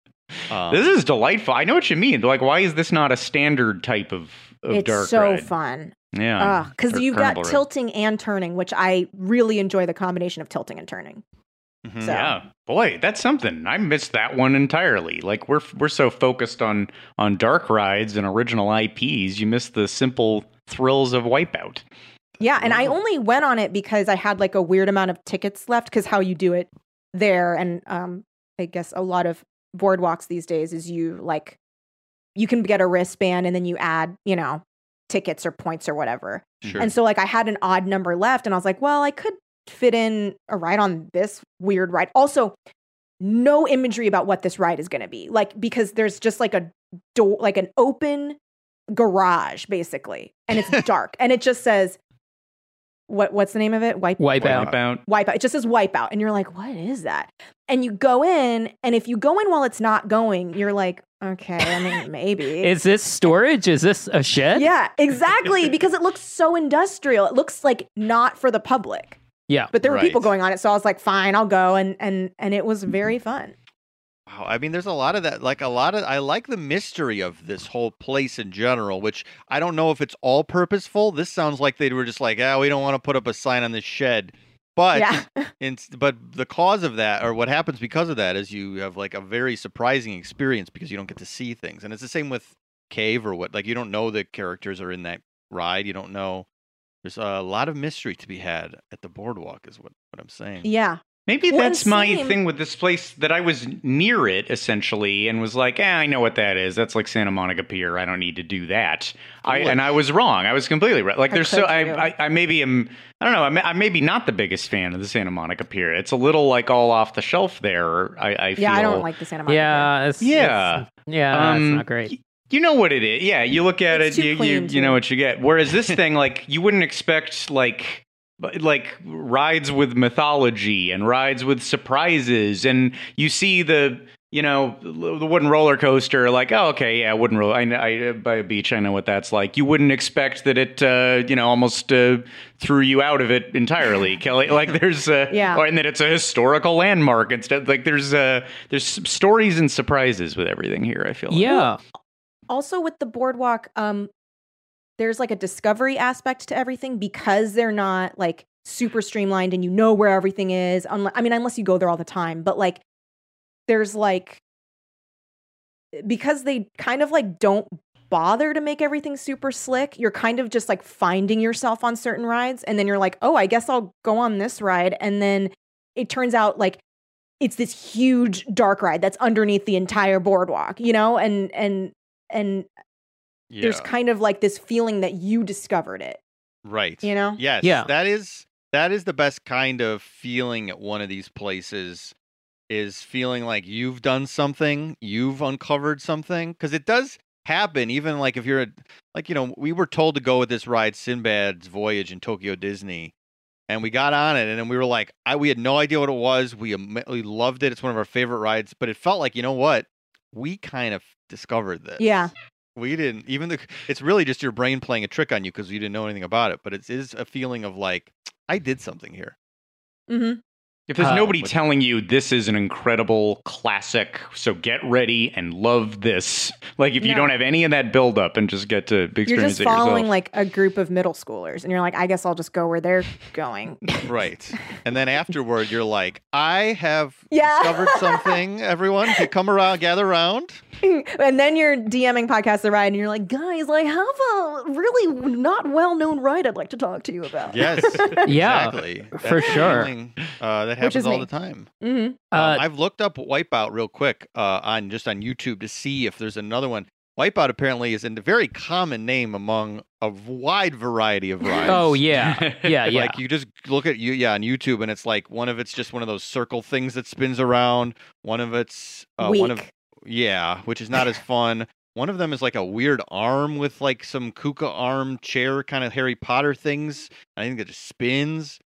Um, This is delightful. I know what you mean. Like, why is this not a standard type of, of It's dark so ride? fun. Yeah. Because Or you've got carnival ride. tilting and turning, which I really enjoy the combination of tilting and turning. mhm. So- Yeah, boy, that's something. I missed that one entirely. Like we're we're so focused on on dark rides and original I Ps, you miss the simple thrills of Wipeout. Yeah, and I only went on it because I had like a weird amount of tickets left because how you do it there, and um, I guess a lot of boardwalks these days is you like you can get a wristband and then you add, you know, tickets or points or whatever. Sure. And so like I had an odd number left, and I was like, well, I could fit in a ride on this weird ride. Also, no imagery about what this ride is going to be. Like, because there's just like a door, like an open garage, basically. And it's dark. And it just says, what what's the name of it? Wipe, Wipeout. Wipeout. Wipeout. It just says Wipeout. And you're like, what is that? And you go in, and if you go in while it's not going, you're like, okay, I mean, maybe. Is this storage? Is this a shed? Yeah, exactly. Because it looks so industrial. It looks like not for the public. Yeah. But there were Right. people going on it, so I was like, fine, I'll go. And and and it was very fun. Wow, I mean, there's a lot of that. Like a lot of, I like the mystery of this whole place in general, which I don't know if it's all purposeful. This sounds like they were just like, ah, we don't want to put up a sign on this shed. But, Yeah. in, but the cause of that, or what happens because of that, is you have like a very surprising experience because you don't get to see things. And it's the same with Cave or what, like you don't know the characters are in that ride. You don't know. There's a lot of mystery to be had at the boardwalk, is what, what I'm saying. Yeah. Maybe Well, that's my same. thing with this place, that I was near it essentially and was like, eh, I know what that is. That's like Santa Monica Pier. I don't need to do that. I and I was wrong. I was completely right. Like I there's so could I, too. I I maybe am I don't know. I'm, I'm maybe not the biggest fan of the Santa Monica Pier. It's a little like all off the shelf there. I, I feel. Yeah, I don't like the Santa Monica. Yeah. It's, Yeah. it's- yeah. Um, it's not great. y- You know what it is. Yeah, you look at It's it, too you you, clean, you too. know what you get. Whereas this thing, like, you wouldn't expect like like rides with mythology and rides with surprises, and you see the you know the wooden roller coaster, like, oh, okay, yeah, wooden roller. I, I by a beach, I know what that's like. You wouldn't expect that it uh, you know almost uh, threw you out of it entirely, Kelly. Like there's uh, Yeah. or, and that it's a historical landmark instead. Like there's uh, there's stories and surprises with everything here. I feel like. Yeah. Also with the boardwalk, um, there's like a discovery aspect to everything because they're not like super streamlined and you know where everything is. Unless, I mean, unless you go there all the time, but like there's like, because they kind of like don't bother to make everything super slick, you're kind of just like finding yourself on certain rides. And then you're like, oh, I guess I'll go on this ride. And then it turns out like it's this huge dark ride that's underneath the entire boardwalk, you know? And, and, and Yeah. there's kind of like this feeling that you discovered it, Right. you know? Yes. Yeah. That is that is the best kind of feeling at one of these places, is feeling like you've done something, you've uncovered something, because it does happen. Even like if you're a, like you know we were told to go with this ride, Sinbad's Voyage in Tokyo Disney, and we got on it, and then we were like, I we had no idea what it was. We am- we loved it. It's one of our favorite rides, but it felt like, you know what, we kind of discovered this. Yeah. We didn't even the it's really just your brain playing a trick on you because you didn't know anything about it, but it is a feeling of like, I did something here. Mm-hmm. If there's Uh, nobody but- telling you this is an incredible classic, so get ready and love this. Like if you No. don't have any of that buildup and just get to experience You're just it following yourself. like a group of middle schoolers and you're like, I guess I'll just go where they're going. Right. And then afterward, you're like, I have Yeah. discovered something. Everyone, can come around, gather around. And then you're DMing Podcast The Ride and you're like, guys, I have a really not well-known ride I'd like to talk to you about. Yes. Yeah, Exactly. for That's the sure. feeling, Uh, that Which happens is all me. the time. Mm-hmm. Uh, um, I've looked up Wipeout real quick uh, on just on YouTube to see if there's another one. Wipeout apparently is a very common name among a wide variety of rides. oh yeah. Yeah. Yeah. Like you just look at you, yeah, on YouTube, and it's like one of it's just one of those circle things that spins around. One of it's uh, one of Weak. yeah, which is not as fun. One of them is like a weird arm with like some Kuka arm chair kind of Harry Potter things. I think it just spins.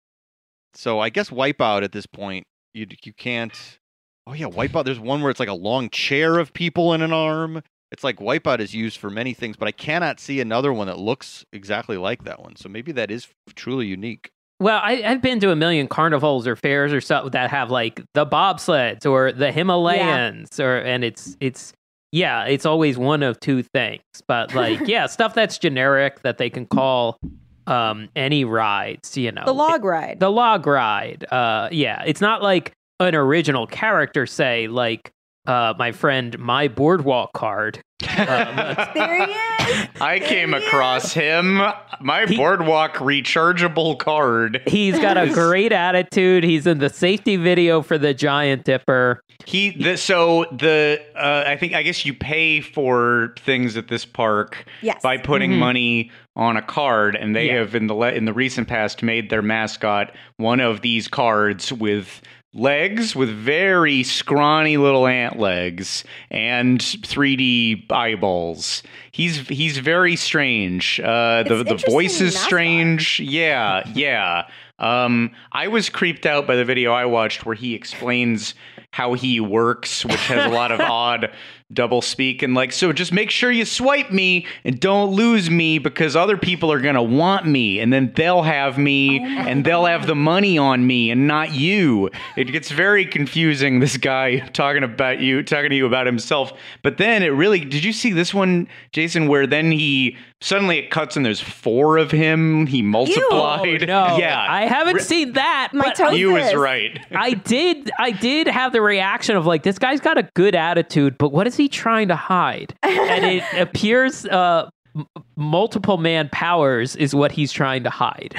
So I guess Wipeout at this point, you you can't. Oh yeah, Wipeout. There's one where it's like a long chair of people in an arm. It's like Wipeout is used for many things, but I cannot see another one that looks exactly like that one. So maybe that is truly unique. Well, I, I've been to a million carnivals or fairs or something that have like the bobsleds or the Himalayans, or and it's it's yeah, it's always one of two things. But like yeah, stuff that's generic that they can call um, any rides, you know, The log ride. the log ride. Uh, yeah, it's not like an original character, say like uh, my friend My Boardwalk Card. Um, There he is. I came There he across him, my boardwalk rechargeable card. he's got a great attitude. He's in the safety video for the Giant Dipper. He the, so the uh, I think I guess you pay for things at this park Yes. by putting Mhm. money on a card, and they Yeah. have in the le- in the recent past made their mascot one of these cards with legs with very scrawny little ant legs and three D eyeballs. He's he's very strange. Uh, the the voice is strange. Yeah, yeah. Um, I was creeped out by the video I watched where he explains how he works, which has a lot of odd double speak, and like, so just make sure you swipe me and don't lose me because other people are gonna want me and then they'll have me and they'll have the money on me and not you. It gets very confusing, this guy talking about you, talking to you about himself. But then it really, did you see this one, Jason, where then he suddenly it cuts and there's four of him. He multiplied. Ew, no, yeah, I haven't Re- seen that. My but toe you was is. right. I did. I did have the reaction of like, this guy's got a good attitude, but what is he trying to hide? And it appears uh, m- multiple man powers is what he's trying to hide.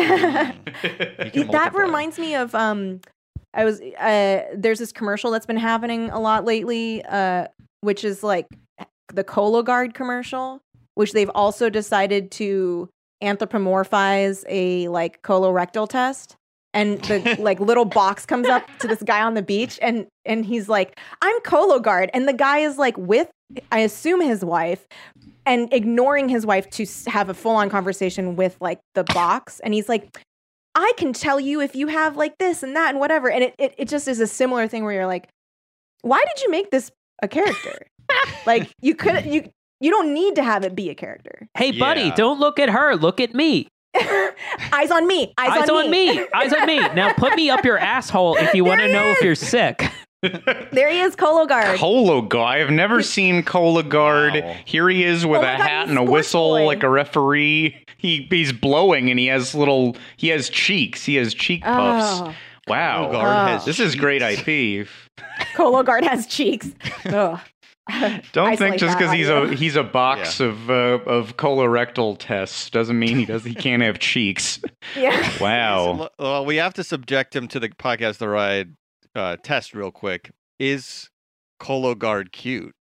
That reminds me of um, I was uh, there's this commercial that's been happening a lot lately, uh, which is like the Cologuard commercial, which they've also decided to anthropomorphize a like colorectal test. And the like little box comes up to this guy on the beach, and and he's like, "I'm Cologuard," and the guy is like with, I assume, his wife, and ignoring his wife to s- have a full on conversation with like the box, and he's like, "I can tell you if you have like this and that and whatever," and it it, it just is a similar thing where you're like, "Why did you make this a character? Like you could you you don't need to have it be a character." Hey, buddy, Yeah. don't look at her. Look at me. Eyes on me. Eyes, Eyes on, on me. Eyes on me. Now put me up your asshole if you want to There he know if is. you're sick. There he is, Cologuard. Cologuard. I've never seen Cologuard. Wow. Here he is with Oh my a God, hat he's and a sports whistle boy. like a referee. He he's blowing and he has little he has cheeks. He has cheek puffs. Oh. Wow. Cologuard has This is great I cheeks. P. Cologuard has cheeks. Ugh. Don't Isolate think just that because he's audio. a he's a box of uh, of colorectal tests doesn't mean he does he can't have cheeks. Yeah. Wow. Well, we have to subject him to the podcast the ride uh, test real quick. Is Cologuard cute?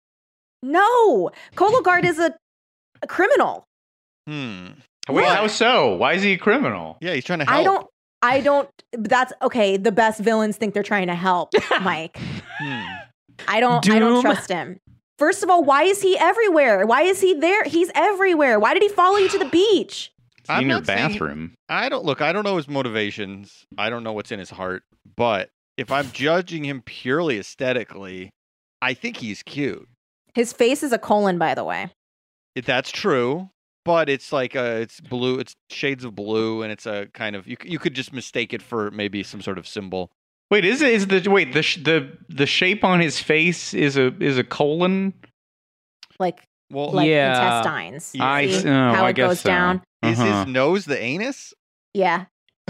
No, Cologuard is a, a criminal. Hmm. Wait, Look. how so? Why is he a criminal? Yeah, he's trying to help. I don't. I don't. That's okay. The best villains think they're trying to help, Mike. Hmm. I don't. I don't Doom. trust him. First of all, why is he everywhere? Why is he there? He's everywhere. Why did he follow you to the beach? It's in your not saying- bathroom. I don't look. I don't know his motivations. I don't know what's in his heart. But if I'm judging him purely aesthetically, I think he's cute. His face is a colon, by the way. If that's true, but it's like a, it's blue. It's shades of blue, and it's a kind of you. c- You could just mistake it for maybe some sort of symbol. Wait, is it is the wait the sh- the the shape on his face is a is a colon? Like, Well, like Yeah. intestines. Yeah. I See s- oh, how I it guess goes so. down. is Uh-huh. his nose the anus? Yeah.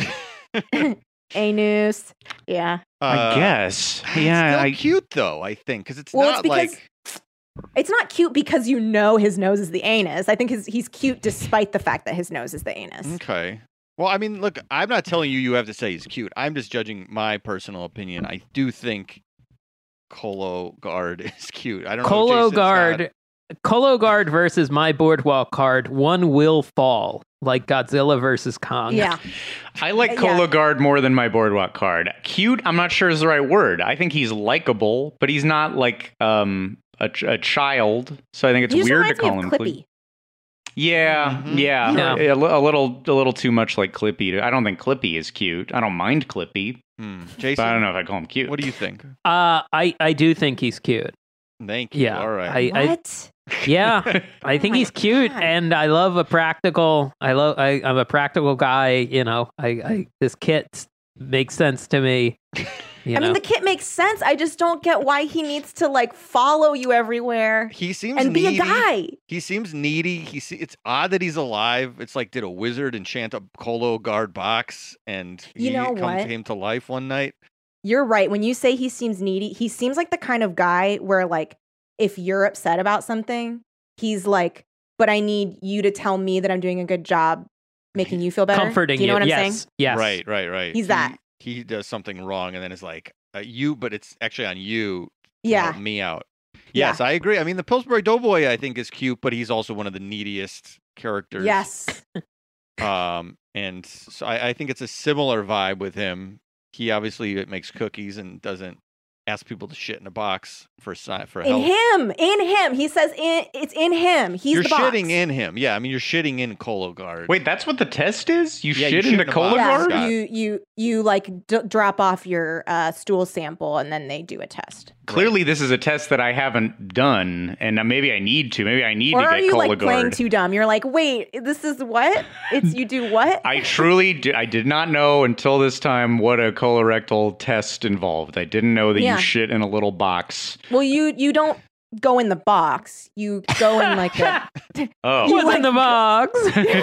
Anus. Yeah. I Uh, guess. It's Yeah, still I, cute though. I think because it's Well, not it's because like it's not cute because you know his nose is the anus. I think his, he's cute despite the fact that his nose is the anus. okay. Well, I mean, look, I'm not telling you you have to say he's cute. I'm just judging my personal opinion. I do think Cologuard is cute. I don't know. if Jason's Cologuard. got- Cologuard versus my boardwalk card. One will fall, like Godzilla versus Kong. Yeah. I like Yeah. Cologuard more than my boardwalk card. Cute, I'm not sure is the right word. I think he's likable, but he's not like um a, ch- a child. So I think it's He just weird to reminds me call of him Clippy. cute. Yeah, Mhm. yeah, Yeah. A, li- a little, a little too much like Clippy. I don't think Clippy is cute. I don't mind Clippy, Hmm. but Jason, I don't know if I call him cute. what do you think? Uh, I I do think he's cute. Thank you. Yeah. All right. I, I What? yeah. I think my he's cute, God. and I love a practical. I love. I, I'm a practical guy. You know. I, I this kit makes sense to me. You I know. mean, the kit makes sense. I just don't get why he needs to like follow you everywhere he seems and be needy. a guy. He seems needy. He se- it's odd that he's alive. It's like did a wizard enchant a Cologuard box and he You know come, what? came to life one night? You're right. When you say he seems needy, he seems like the kind of guy where like if you're upset about something, he's like, but I need you to tell me that I'm doing a good job making you feel better. comforting Do you know what I'm yes. saying? Yes. Right, right, right. He's He- that. He does something wrong and then it's like uh, you, but it's actually on you. To Yeah. help me out. Yeah. Yes, I agree. I mean, the Pillsbury Doughboy I think is cute, but he's also one of the neediest characters. Yes. Um, and so I, I think it's a similar vibe with him. he obviously makes cookies and doesn't ask people to shit in a box for si- for In help. him, in him. He says in, it's in him. He's You're the box. shitting in him. Yeah, I mean, you're shitting in Cologuard. Wait, that's what the test is? You Yeah, shit you in shit the in the box. Cologuard? Yeah, Scott. you you you like d- drop off your uh, stool sample and then they do a test. Clearly, this is a test that I haven't done, and uh, maybe I need to. Maybe I need Or to are get you Cologuard. like playing too dumb? You're like, wait, this is what? It's you do what? I truly, di- I did not know until this time what a colorectal test involved. I didn't know that Yeah. you shit in a little box. Well, you you don't go in the box. You go in like a. Oh, You What's like- in the box?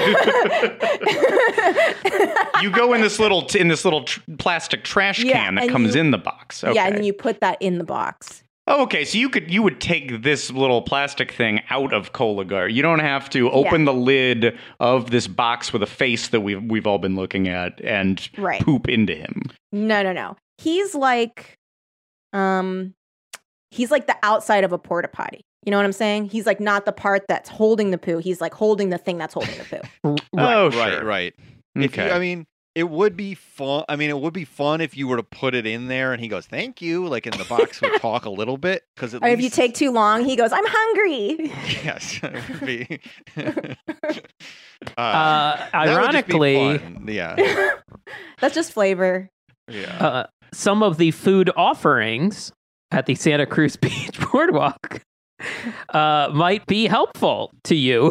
you go in this little t- in this little tr- plastic trash Yeah, can that and comes you- in the box. Okay. Yeah, and then you put that in the box. Oh, okay, so you could you would take this little plastic thing out of Cologuard. You don't have to open the lid of this box with a face that we've we've all been looking at and Right. poop into him. No, no, no. He's like, um, he's like the outside of a porta potty. You know what I'm saying? He's like not the part that's holding the poo. He's like holding the thing that's holding the poo. Oh, right, sure. right. If you, Okay. I mean, it would be fun. I mean, it would be fun if you were to put it in there and he goes, "Thank you," like in the box would talk a little bit because Or if you take too long, he goes, "I'm hungry." yes, it would be. uh, Uh, that would just be ironically, fun. yeah, That's just flavor. yeah. uh, some of the food offerings at the Santa Cruz Beach Boardwalk uh, might be helpful to you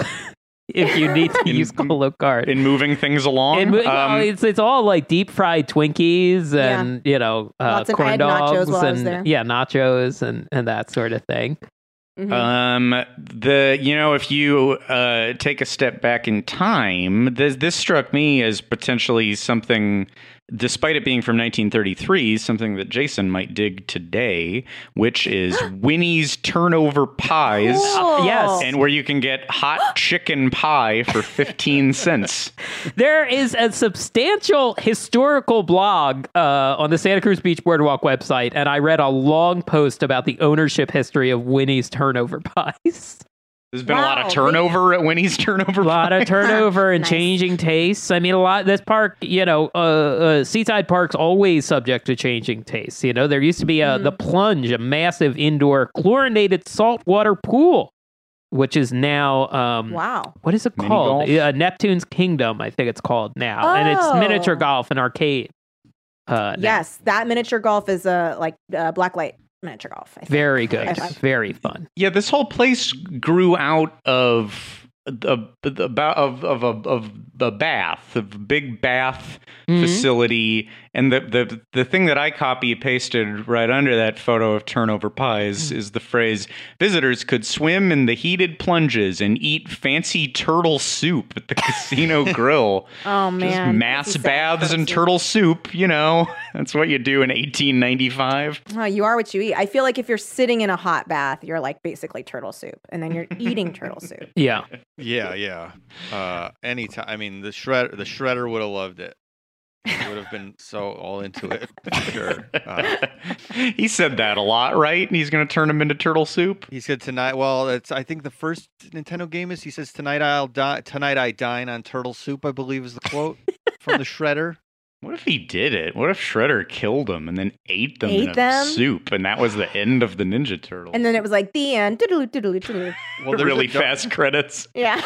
if you need to In- use Cologuard. In moving things along, And, well, um, it's it's all like deep fried Twinkies and you know uh, Lots of- I corn had nachos dogs while I was and there. yeah nachos and and that sort of thing. Mhm. Um, the you know, if you uh, take a step back in time, this this struck me as potentially something, despite it being from nineteen thirty-three, something that Jason might dig today, which is Winnie's Turnover Pies, Cool. yes. and where you can get hot chicken pie for fifteen cents. There is a substantial historical blog uh, on the Santa Cruz Beach Boardwalk website, and I read a long post about the ownership history of Winnie's Turnover Pies. There's been a lot Wow, of turnover at Winnie's Turnover A lot Pies. of turnover and Nice. changing tastes. I mean, a lot. This park, you know, uh, uh, Seaside Park's always subject to changing tastes. You know, there used to be a, the Plunge, a massive indoor chlorinated saltwater pool, which is now um, Wow. what is it Mini called? golf? Uh, Neptune's Kingdom, I think it's called now, and it's Oh. miniature golf and arcade. Uh, now. Yes, that miniature golf is a like uh, blacklight miniature golf. I think. Very good, Nice. very fun. Yeah, this whole place grew out of a, about of of a of a bath, of a big bath Mhm. facility, and the, the the thing that I copy pasted right under that photo of Turnover Pies is the phrase: "Visitors could swim in the heated plunges and eat fancy turtle soup at the casino grill." Oh Just man, mass That's baths sad. and turtle soup. You know, that's what you do in eighteen ninety-five. Oh, you are what you eat. I feel like if you're sitting in a hot bath, you're like basically turtle soup, and then you're eating turtle soup. Yeah, Yeah, yeah. Uh, anytime. I mean, the shred, the shredder would have loved it. He would have been so all into it. For sure. Uh, He said that a lot, right? And he's going to turn him into turtle soup. he said tonight. Well, it's. I think the first Nintendo game is. He says tonight I'll die. Tonight I dine on turtle soup. I believe is the quote from the shredder. What if he did it? What if Shredder killed them and then ate them in Ate a them? soup, and that was the end of the Ninja Turtles? And then it was like the end. Doodaloo, doodaloo, doodaloo. Well, there's really a dark- fast credits. Yeah.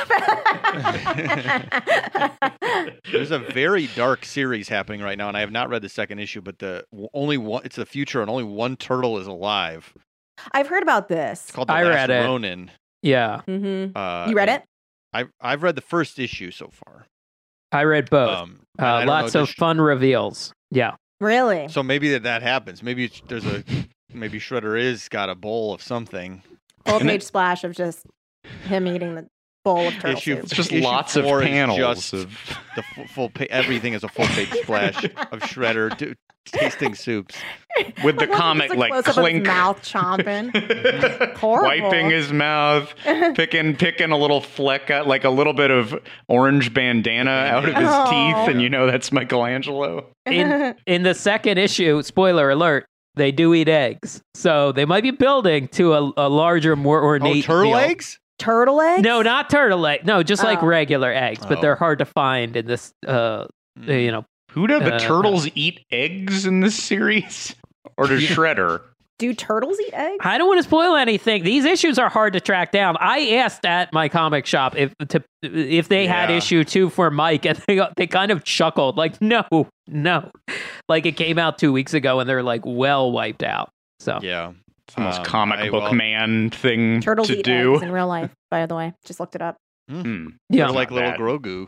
There's a very dark series happening right now, and I have not read the second issue. But the w- only one. It's the future, and only one turtle is alive. I've heard about this. It's called the I Last read it. Ronin. yeah. Mm-hmm. Uh, You read and it? I've I've read the first issue so far. I read both. Um, and I uh, don't know, lots of does- fun reveals. Yeah. Really? So maybe that, that happens. Maybe it's, there's a maybe Shredder is got a bowl of something. Full And page splash of just him eating the bowl of turtle Issue- soup. It's just Issue lots of four is panels just of. The full, full pa- everything is a full page splash of Shredder do, tasting soups. With the Wasn't comic just a like close-up of his clink, mouth chomping. Horrible. wiping his mouth, picking picking a little fleck out, like a little bit of orange bandana out of his Oh. teeth, and you know that's Michelangelo. In in the second issue, spoiler alert, they do eat eggs. So they might be building to a, a larger, more Oh, ornate turtle meal. eggs? Turtle eggs? No, not turtle egg. No, just like Oh. regular eggs, but Oh. they're hard to find in this, uh, Mm. you know, Who do the Uh, turtles eat eggs in this series? Or does Shredder? Do turtles eat eggs? I don't want to spoil anything. These issues are hard to track down. I asked at my comic shop if to if they had Yeah. issue two for Mike, and they they kind of chuckled, like, no, no, like it came out two weeks ago, and they're like well wiped out. So Yeah. It's the most Um, comic I- book well- man thing Turtles to eat do. eggs in real life, by the way. Just looked it up. Hmm. yeah, They're like little bad. Grogu.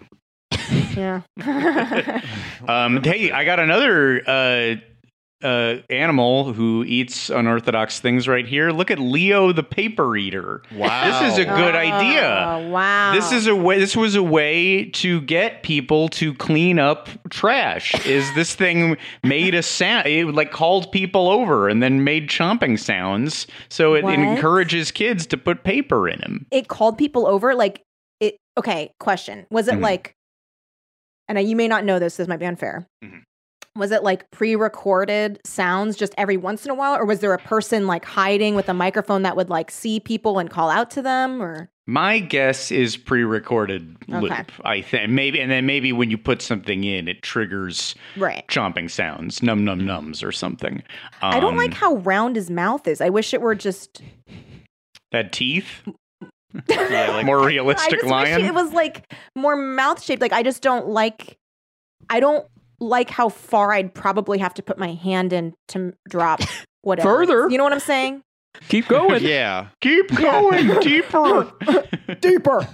Yeah. Um, hey, I got another uh, uh, animal who eats unorthodox things right here. Look at Leo the paper eater. Wow. This is a good idea. Oh, wow. This is a way. This was a way to get people to clean up trash. Is this thing made a sound? It like called people over and then made chomping sounds. So it, What? it encourages kids to put paper in them. It called people over. Like it. Okay. Question: Was it Mhm. like? And I- you may not know this. This might be unfair. Mhm. Was it like pre-recorded sounds just every once in a while, or was there a person like hiding with a microphone that would like see people and call out to them? Or My guess is pre-recorded Okay. loop. I think maybe, and then maybe when you put something in, it triggers right? chomping sounds, num num nums or something. Um, I don't like how round his mouth is. I wish it were just that teeth. Yeah, like More I realistic just lion. wish it was like more mouth shaped. Like I just don't like. I don't like how far I'd probably have to put my hand in to drop whatever. Further. You know what I'm saying? keep going. yeah. Keep going deeper. Deeper.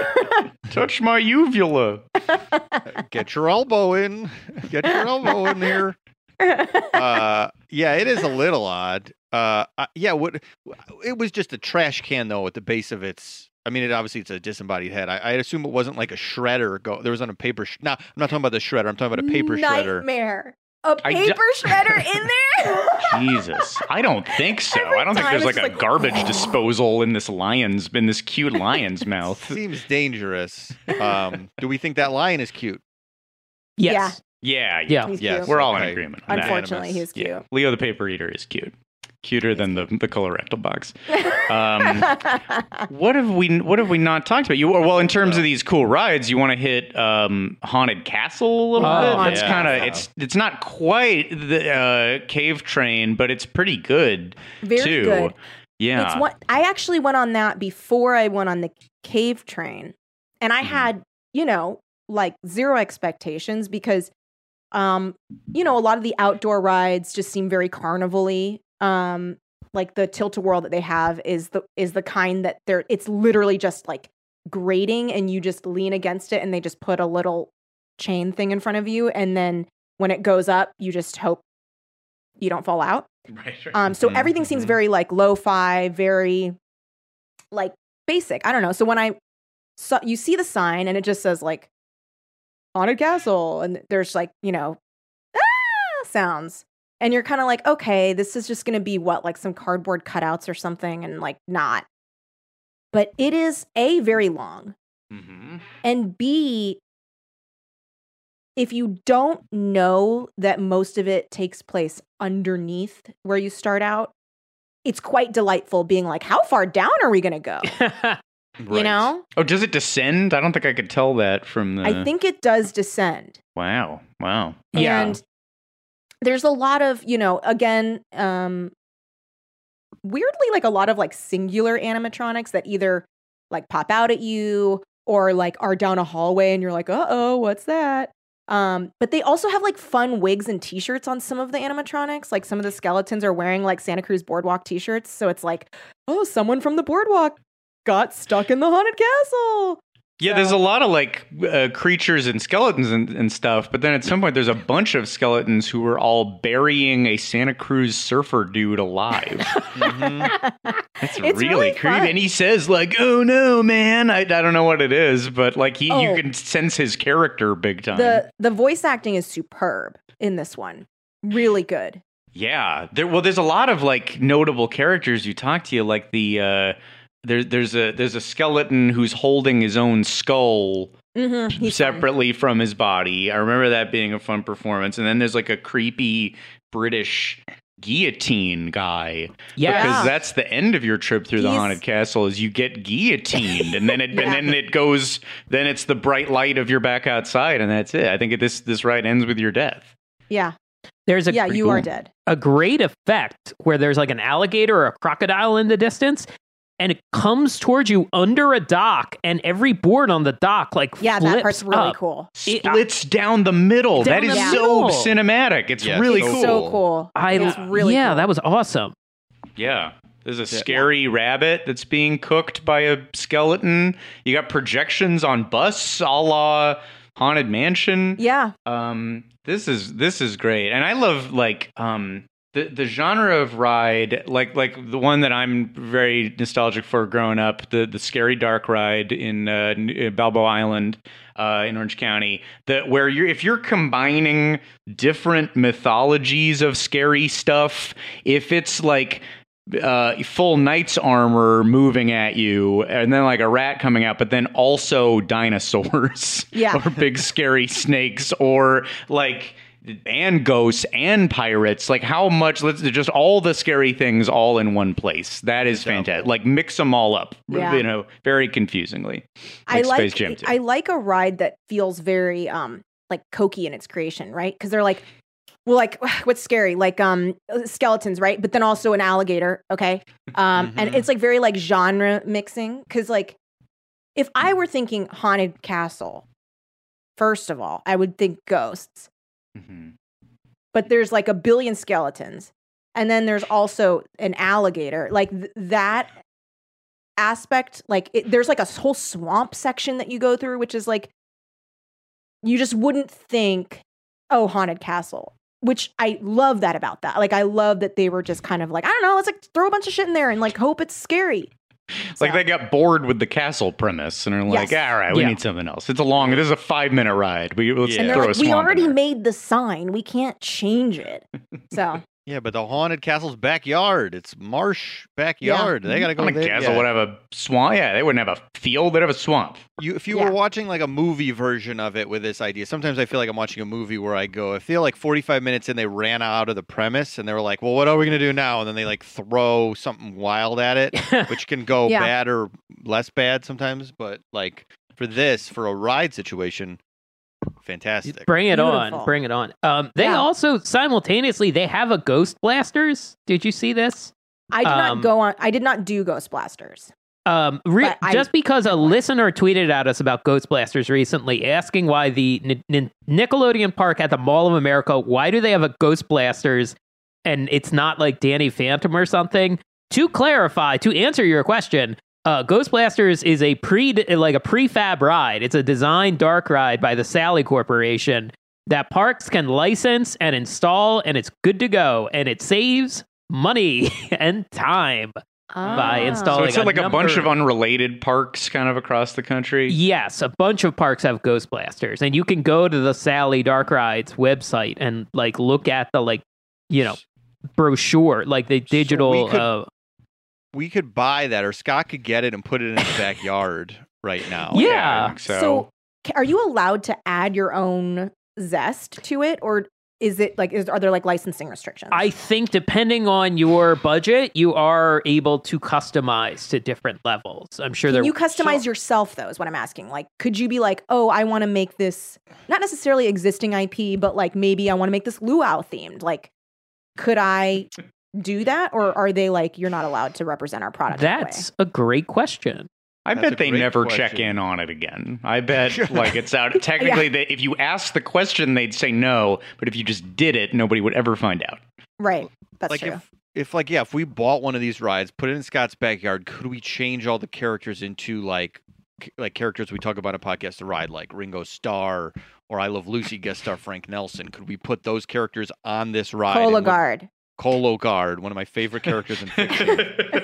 Touch my uvula. Get your elbow in. Get your elbow in here. Uh, yeah, it is a little odd. Uh, uh, yeah, what? It was just a trash can though at the base of its. I mean, it obviously it's a disembodied head. I, I assume it wasn't like a shredder. Go. There was on a paper. Sh- now I'm not talking about the shredder. I'm talking about a paper shredder. Nightmare. A I d- paper shredder in there? Jesus, I don't think so. Every I don't think time there's like it's a just like, garbage disposal in this lion's, in this cute lion's mouth. Seems dangerous. Um, do we think that lion is cute? Yes. Yeah, yeah, Yeah. He's Yes. cute. we're all in Okay. agreement. On that. Unfortunately, he's cute. Yeah. Leo the paper eater is cute. Cuter than the the colorectal box. Um, what have we What have we not talked about? You well, in terms of these cool rides, you want to hit um, Haunted Castle a little Oh, bit. Haunted It's yeah. kind of it's it's not quite the uh, Cave Train, but it's pretty good Very too. good. Yeah. It's one, I actually went on that before I went on the cave train. And I Mhm. had, you know, like zero expectations because, um, you know, a lot of the outdoor rides just seem very carnival-y. Um, like the tilt-a-whirl that they have is the is the kind that they're it's literally just like grating and you just lean against it and they just put a little chain thing in front of you and then when it goes up, you just hope you don't fall out. Right, right. Um, so Mhm, everything seems mhm. very like lo-fi, very like basic. I don't know. So when I saw you see the sign and it just says like Haunted Castle, and there's like you know ah! sounds, and you're kind of like, okay, this is just gonna be what like some cardboard cutouts or something, and like not. But it is A, very long, Mhm. and B, if you don't know that most of it takes place underneath where you start out, it's quite delightful being like, how far down are we going to go? You Right. know? Oh, does it descend? I don't think I could tell that from the. I think it does descend. Wow. Wow. Yeah. And there's a lot of, you know, again, um, weirdly, like a lot of like singular animatronics that either like pop out at you or like are down a hallway and you're like, uh oh, what's that? Um, but they also have like fun wigs and t-shirts on some of the animatronics. Like some of the skeletons are wearing like Santa Cruz Boardwalk t-shirts. So it's like, oh, someone from the boardwalk got stuck in the haunted castle. Yeah, there's a lot of like uh, creatures and skeletons and, and stuff, but then at some point there's a bunch of skeletons who were all burying a Santa Cruz surfer dude alive. Mhm. That's It's really, really creepy. fun. And he says like, "Oh no, man!" I, I don't know what it is, but like he, Oh. you can sense his character big time. The the voice acting is superb in this one. Really good. Yeah, there. Well, there's a lot of like notable characters you talk to. You like the uh, there, there's a there's a skeleton who's holding his own skull Mm-hmm. He's separately from his body. I remember that being a fun performance. And then there's like a creepy British guillotine guy. Yes. Because that's the end of your trip through the He's- haunted castle is you get guillotined and then it Yeah. and then it goes then it's the bright light of you're back outside and that's it. I think this this ride ends with your death. Yeah. There's a Yeah, you are Ooh. dead. a great effect where there's like an alligator or a crocodile in the distance, and it comes towards you under a dock, and every board on the dock like Yeah, flips that part's really up. cool. It- Splits down the middle. Down that is the so middle. cinematic. It's Yeah, really so cool. So cool. I it's really yeah, cool. that was awesome. Yeah. There's a scary rabbit that's being cooked by a skeleton. You got projections on bus a la Haunted Mansion. Yeah. Um, this is this is great, and I love like um the the genre of ride, like like the one that I'm very nostalgic for growing up, the the Scary Dark ride in uh, N- Balboa Island uh, in Orange County. That where you're if you're combining different mythologies of scary stuff, if it's like uh full knight's armor moving at you and then like a rat coming out but then also dinosaurs Yeah. or big scary snakes or like and ghosts and pirates, like how much let's just all the scary things all in one place. That is fantastic. Like mix them all up, Yeah. you know, very confusingly. I Like like Space Jam two. I like a ride that feels very um like Cokie in its creation, right? Because they're like, well, like what's scary, like um skeletons, right? But then also an alligator, okay? Um, Mm-hmm. and it's like very like genre mixing. Because like, if I were thinking haunted castle, first of all, I would think ghosts. Mhm. But there's like a billion skeletons, and then there's also an alligator. Like th- that aspect, like it, there's like a whole swamp section that you go through, which is like you just wouldn't think, oh, haunted castle. Which I love that about that. Like I love that they were just kind of like, I don't know, let's like throw a bunch of shit in there and like hope it's scary. Like So- they got bored with the castle premise and are like, Yes. all right, we Yeah. need something else. It's a long, this is a five minute ride. We let's Yeah. And they're throw like, a we swamp in already there." made the sign. We can't change it. So Yeah, but the haunted castle's backyard. It's marsh backyard. They gotta go Haunted there. castle Yeah. would have a swamp. Yeah, they wouldn't have a field. They'd have a swamp. You, if you Yeah. were watching like a movie version of it with this idea, sometimes I feel like I'm watching a movie where I go, I feel like forty-five minutes in, they ran out of the premise and they were like, well, what are we going to do now? And then they like throw something wild at it, which can go Yeah. bad or less bad sometimes. But like for this, for a ride situation, fantastic. Bring it Beautiful. on, bring it on. Um, they Yeah. also simultaneously they have a Ghost Blasters. Did you see this? I did Um, not go on. I did not do Ghost Blasters. Um, re- But I- just because a listener tweeted at us about Ghost Blasters recently, asking why the N- N- Nickelodeon park at the Mall of America, why do they have a Ghost Blasters and it's not like Danny Phantom or something? To clarify, to answer your question, uh, Ghost Blasters is a pre like a prefab ride. It's a design dark ride by the Sally Corporation that parks can license and install, and it's good to go, and it saves money and time. By Ah. installing So it's like a bunch number- of unrelated parks kind of across the country. Yes, a bunch of parks have Ghost Blasters, and you can go to the Sally Dark Rides website and like look at the like, you know, brochure, like the digital. could- uh, We could buy that, or Scott could get it and put it in his backyard right now. Yeah. I think so. So, ca- are you allowed to add your own zest to it, or is it like is are there like licensing restrictions? I think depending on your budget, you are able to customize to different levels. I'm sure Can there. you customize yourself though? Is what I'm asking. Like, could you be like, oh, I want to make this not necessarily existing I P, but like maybe I want to make this luau themed. Like, could I do that, or are they like you're not allowed to represent our product? that way? That's a great question. I That's a bet they great never check question. in on it again. I bet like it's out. Technically, they, if you asked the question, they'd say no. But if you just did it, nobody would ever find out. right. That's like true. if if like yeah, if we bought one of these rides, put it in Scott's backyard, could we change all the characters into like c- like characters we talk about in podcast to ride, like Ringo Starr or I Love Lucy guest star Frank Nelson? Could we put those characters on this ride? and would- Cologuard. Cologuard, one of my favorite characters in fiction.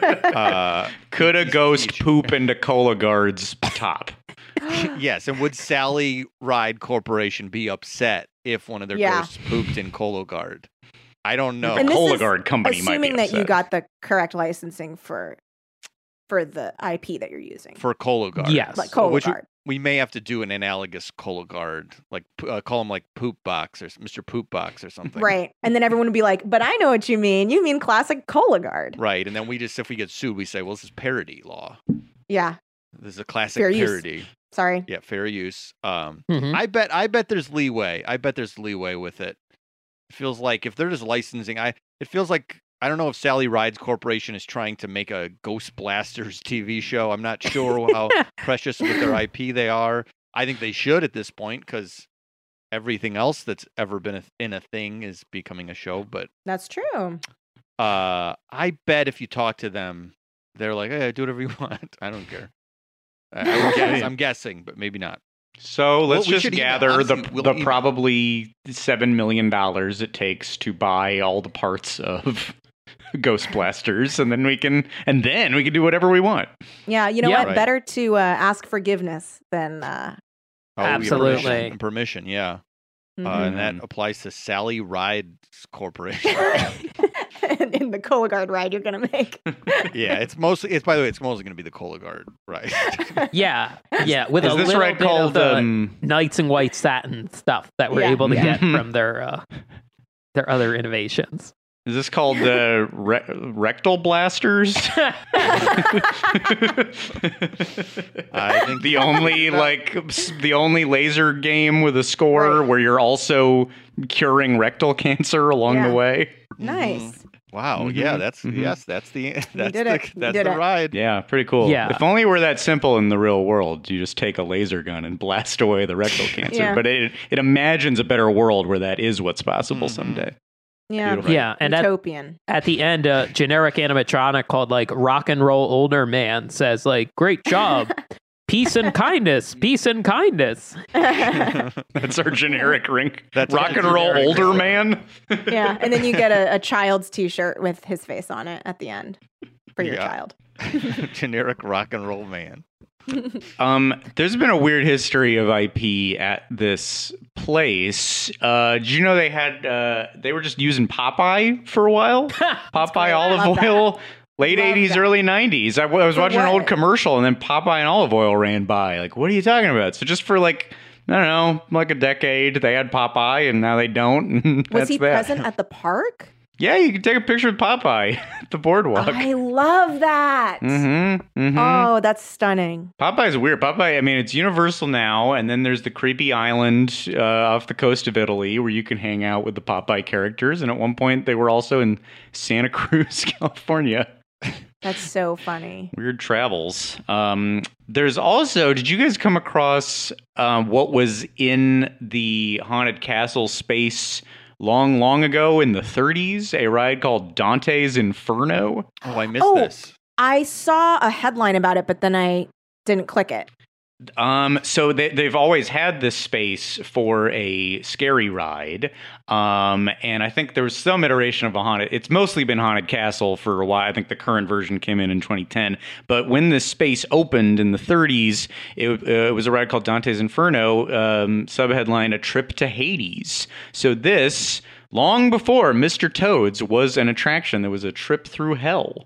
uh, Could a ghost poop into Cologuard's top? yes, and would Sally Ride Corporation be upset if one of their Yeah. ghosts pooped in Cologuard? I don't know. The And this is Cologuard company might be assuming that you upset. got the correct licensing for for the I P that you're using. For Cologuard. Yes. Like Which we, Cologuard. we may have to do an analogous Cologuard, like uh, call him like Poop Box or Mister Poop Box or something. Right. And then everyone would be like, but I know what you mean. You mean classic Cologuard. Right. And then we just, if we get sued, we say, well, this is parody law. Yeah. This is a classic Fair use. parody. Sorry. Yeah, fair use. Um, Mhm. I bet, I bet there's leeway. I bet there's leeway with it. It feels like if they're just licensing, I, it feels like, I don't know if Sally Rides Corporation is trying to make a Ghost Blasters T V show. I'm not sure how precious with their I P they are. I think they should at this point because everything else that's ever been a, in a thing is becoming a show. But That's true. uh, I bet if you talk to them, they're like, "Hey, do whatever you want. I don't care." I, I would guess, I'm guessing, but maybe not. So let's Well, we just should email- gather honestly, the we'll the email. probably seven million dollars it takes to buy all the parts of Ghost Blasters, and then we can and then we can do whatever we want. Yeah. You know Yeah. what? Right. Better to uh, ask forgiveness than. Uh, Oh, yeah, Absolutely. permission, permission, yeah. Uh, and that Mhm. applies to Sally Rides Corporation. in the Cologuard ride you're going to make. Yeah, it's mostly. It's by the way, it's mostly going to be the Cologuard, right? Yeah, yeah. With Is a this little right bit called of the um, Knights in White Satin stuff that we're Yeah. able to Yeah. get from their uh, their other innovations. is this called the re- rectal blasters? I think the only like s- the only laser game with a score Right. where you're also curing rectal cancer along Yeah. the way. Nice. Wow. Yeah, Mhm, that's mhm. yes. That's the that's did the it. You that's did the it. ride. Yeah, pretty cool. Yeah. If only we're that simple in the real world. You just take a laser gun and blast away the rectal cancer. Yeah. But it it imagines a better world where that is what's possible Mhm. someday. Yeah. Beautiful. Yeah, and at, Utopian. at the end, a generic animatronic called like Rock and Roll Older Man says like, "Great job, peace and kindness, peace and kindness." That's our generic ring. That's rock our and roll generic older ring. man. Yeah. And then you get a, a child's t-shirt with his face on it at the end for your Yeah. child. Generic rock and roll man. Um, there's been a weird history of I P at this place. Uh, did you know they had uh, they were just using Popeye for a while? Popeye great. olive Love that. oil. Late Love eighties, that. early nineties. I, w- I was For watching an old what? commercial, and then Popeye and olive oil ran by. Like, what are you talking about? So just for like, I don't know, like a decade, they had Popeye, and now they don't. and Was that's he that. present at the park? Yeah, you can take a picture with Popeye at the boardwalk. I love that. Mm-hmm. Mm-hmm. Oh, that's stunning. Popeye's weird. Popeye, I mean, it's Universal now, and then there's the creepy island uh, off the coast of Italy where you can hang out with the Popeye characters. And at one point, they were also in Santa Cruz, California. That's so funny. Weird travels. Um, there's also, did you guys come across um, what was in the Haunted Castle space long, long ago in the thirties? A ride called Dante's Inferno? Oh, I missed Oh. this. I saw a headline about it, but then I didn't click it. Um, so they, they've always had this space for a scary ride. Um, and I think there was some iteration of a haunted. It's mostly been Haunted Castle for a while. I think the current version came in in twenty ten. But when this space opened in the thirties, it, uh, it was a ride called Dante's Inferno, um, subheadline, A Trip to Hades. So this, long before Mister Toad's, was an attraction. There was a trip through hell.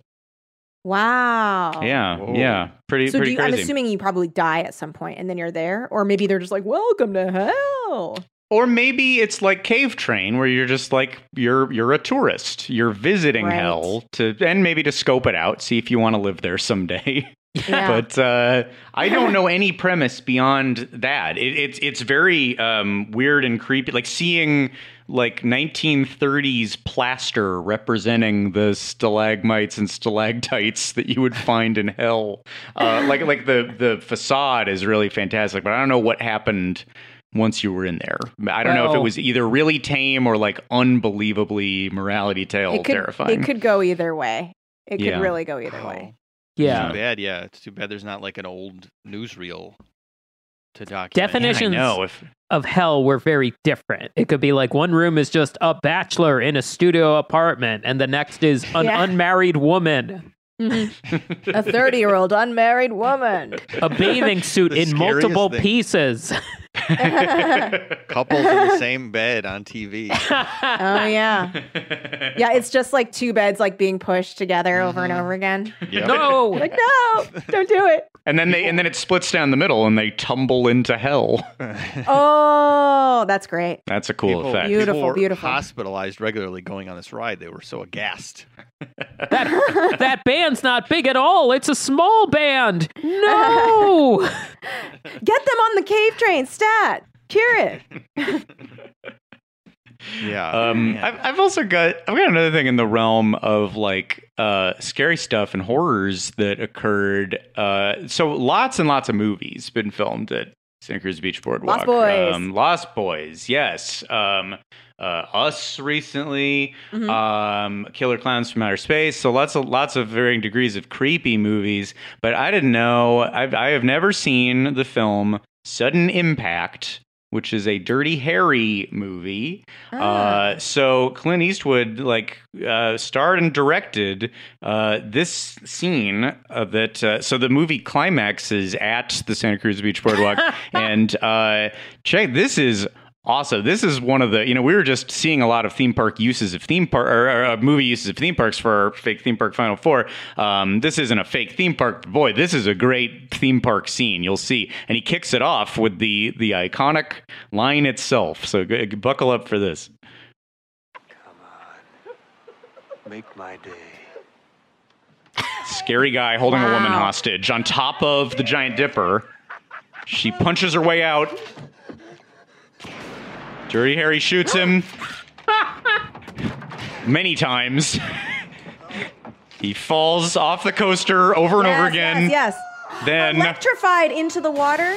Wow. Yeah, Whoa. yeah. Pretty, So do pretty you, crazy. I'm assuming you probably die at some point and then you're there, or maybe they're just like, "Welcome to hell." Or maybe it's like Cave Train, where you're just like you're you're a tourist. You're visiting Right. hell to and maybe to scope it out, see if you want to live there someday. Yeah. But uh, I don't know any premise beyond that. It, it's it's very um, weird and creepy, like seeing like nineteen thirties plaster representing the stalagmites and stalactites that you would find in hell. Uh, like like the the facade is really fantastic, but I don't know what happened once you were in there. I don't know if it Well- was either really tame or like unbelievably morality tale it could terrifying. it could go either way. It could Yeah. really go either way. Yeah. Too bad. Yeah, it's too bad. There's not like an old newsreel to document. Definitions I know if of hell were very different. It could be like one room is just a bachelor in a studio apartment, and the next is an Yeah. unmarried woman. Mm-hmm. A thirty-year-old unmarried woman. A bathing suit The in scariest multiple thing. pieces. Couples in the same bed on T V. Oh yeah, yeah. It's just like two beds like being pushed together over and over again. Yep. No. Like no, don't do it. And then they and then it splits down the middle and they tumble into hell. Oh, that's great. That's a cool People- effect. Beautiful, people were beautiful. Hospitalized regularly going on this ride. They were so aghast. That that band's not big at all. It's a small band. No. Get them on the cave train, stat. Cure it. Yeah. Um, man. I've, I've also got I've got another thing in the realm of like uh, scary stuff and horrors that occurred. Uh, so lots and lots of movies been filmed at Santa Cruz Beach Boardwalk. Lost Boys. Um, Lost Boys, yes. Um, uh, Us recently. Mhm. Um, Killer Clowns from Outer Space. So lots of lots of varying degrees of creepy movies. But I didn't know. I've, I have never seen the film Sudden Impact, which is a Dirty Harry movie. Ah. Uh, so Clint Eastwood like uh, starred and directed uh, this scene uh, that. Uh, so the movie climaxes at the Santa Cruz Beach Boardwalk, and uh, check this is. Awesome. This is one of the, you know, we were just seeing a lot of theme park uses of theme park or, or uh, movie uses of theme parks for our fake theme park Final Four. Um, this isn't a fake theme park. But boy, this is a great theme park scene. You'll see. And he kicks it off with the the iconic line itself. So g- buckle up for this. Make my day. Scary guy holding a woman Wow. hostage on top of the Giant Dipper. She punches her way out. Dirty Harry shoots him many times. He falls off the coaster over and Yes, over again. Yes, yes. Then Electrified into the water.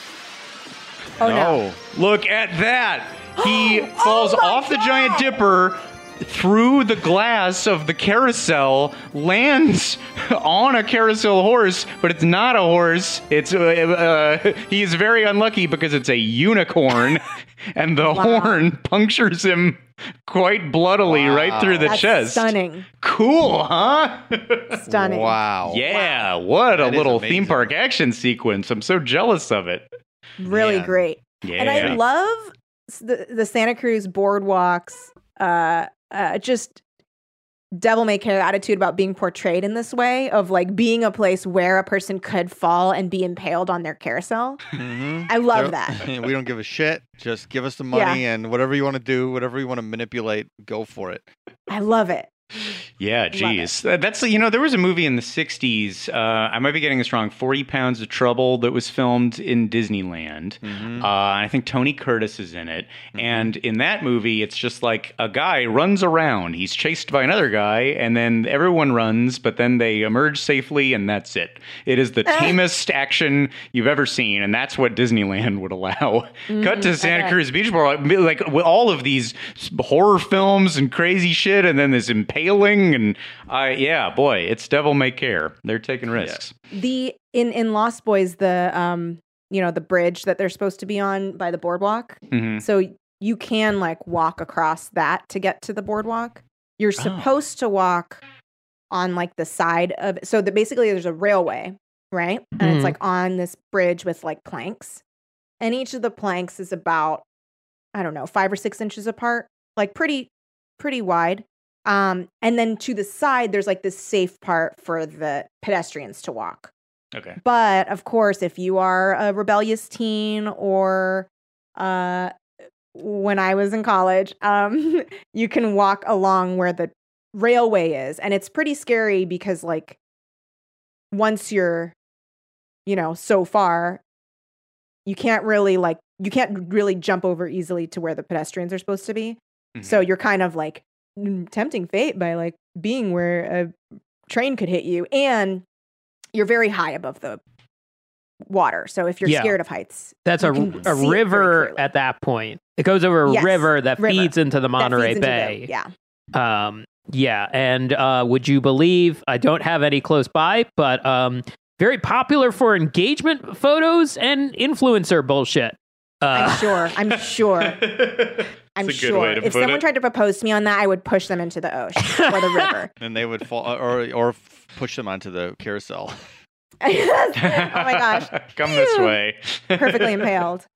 Oh no. look at that. He Oh falls my off the God. Giant Dipper through the glass of the carousel, lands on a carousel horse, but it's not a horse. It's uh, uh, he is very unlucky because it's a unicorn, and the Wow. horn punctures him quite bloodily right through the That's chest. stunning. Cool, huh? Stunning. Wow. Yeah, what a That is little amazing. theme park action sequence. I'm so jealous of it. Really Man. great. Yeah. And I love s- the, the Santa Cruz boardwalks, uh, uh, just devil may care attitude about being portrayed in this way of like being a place where a person could fall and be impaled on their carousel. Mhm. I love So- that. We don't give a shit. Just give us the money and whatever you want to do, whatever you want to manipulate, go for it. I love it. Yeah, geez. Uh, That's, you know, there was a movie in the sixties, uh, I might be getting this wrong, forty pounds of Trouble, that was filmed in Disneyland. Mhm. Uh, I think Tony Curtis is in it. Mhm. And in that movie, it's just like a guy runs around. He's chased by another guy, and then everyone runs, but then they emerge safely, and that's it. It is the tamest action you've ever seen, and that's what Disneyland would allow. Cut to Santa okay. Cruz Beach Board, like with all of these horror films and crazy shit, and then this impaling, and uh, yeah, boy, it's devil may care. They're taking risks. The in in Lost Boys, the um, you know, the bridge that they're supposed to be on by the boardwalk. Mhm. So you can like walk across that to get to the boardwalk. You're supposed to walk on like the side of so that basically there's a railway, right? And Mhm. it's like on this bridge with like planks. And each of the planks is about, I don't know, five or six inches apart, like pretty, pretty wide. Um, and then to the side, there's like this safe part for the pedestrians to walk. Okay. But of course, if you are a rebellious teen or uh, when I was in college, um, you can walk along where the railway is. And it's pretty scary because, like, once you're, you know, so far, you can't really, like, you can't really jump over easily to where the pedestrians are supposed to be. So you're kind of like mm, tempting fate by like being where a train could hit you. And you're very high above the water. So if you're Yeah. scared of heights, That's you a, can a see it very river clearly. at that point. It goes over a Yes, river that river. feeds into the That Monterey feeds into the- Bay. yeah. Um, yeah, and uh, would you believe I don't have any close by, but um, very popular for engagement photos and influencer bullshit. Uh, I'm sure. I'm sure. I'm That's a good sure way to if put someone it. tried to propose to me on that, I would push them into the ocean or the river. And they would fall, or or push them onto the carousel. Oh my gosh. Come this way. Perfectly impaled.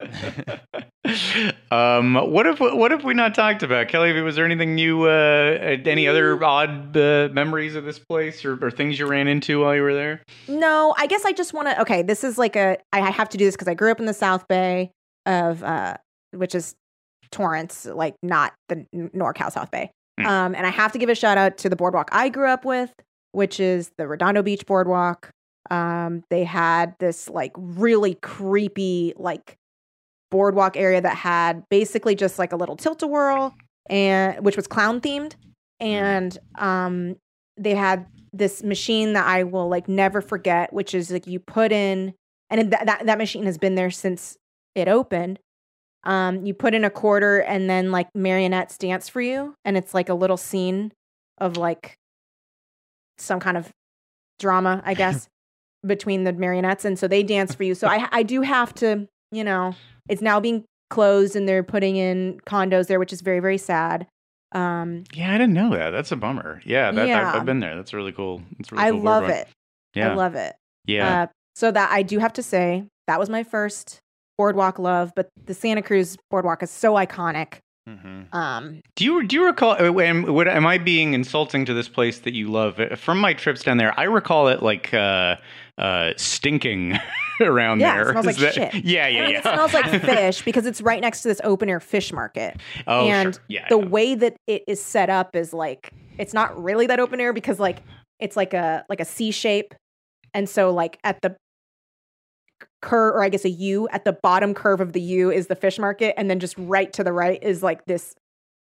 um, what have what have we not talked about, Kelly? Was there anything you, uh, any other odd uh, memories of this place, or, or things you ran into while you were there? No, I guess I just want to. Okay, this is like a. I have to do this because I grew up in the South Bay of, uh, which is Torrance, like not the NorCal South Bay. Mm. Um, and I have to give a shout out to the boardwalk I grew up with, which is the Redondo Beach Boardwalk. Um, they had this like really creepy like boardwalk area that had basically just like a little tilt-a-whirl, and which was clown themed, and um, they had this machine that I will like never forget, which is like you put in, and th- that that machine has been there since it opened. Um, you put in a quarter, and then like marionettes dance for you, and it's like a little scene of like some kind of drama, I guess. Between the marionettes, and so they dance for you. So I I do have to, you know, it's now being closed and they're putting in condos there, which is very, very sad. Um, yeah, I didn't know that. That's a bummer. Yeah, that, yeah. I've, I've been there. That's really cool. That's really I cool love boardwalk. it. Yeah. I love it. Yeah. Uh, so that I do have to say that was my first boardwalk love, but the Santa Cruz boardwalk is so iconic. Mm-hmm. Um, do you do you recall? Am, what, am I being insulting to this place that you love? From my trips down there, I recall it like uh, uh, stinking around yeah, there. it smells Is like that, shit. Yeah, yeah, I mean, yeah. It smells like fish because it's right next to this open air fish market. Oh, and sure. Yeah, the yeah. way that it is set up is like it's not really that open air because like it's like a like a C shape, and so like at the curve, or I guess a U, at the bottom curve of the U is the fish market, and then just right to the right is like this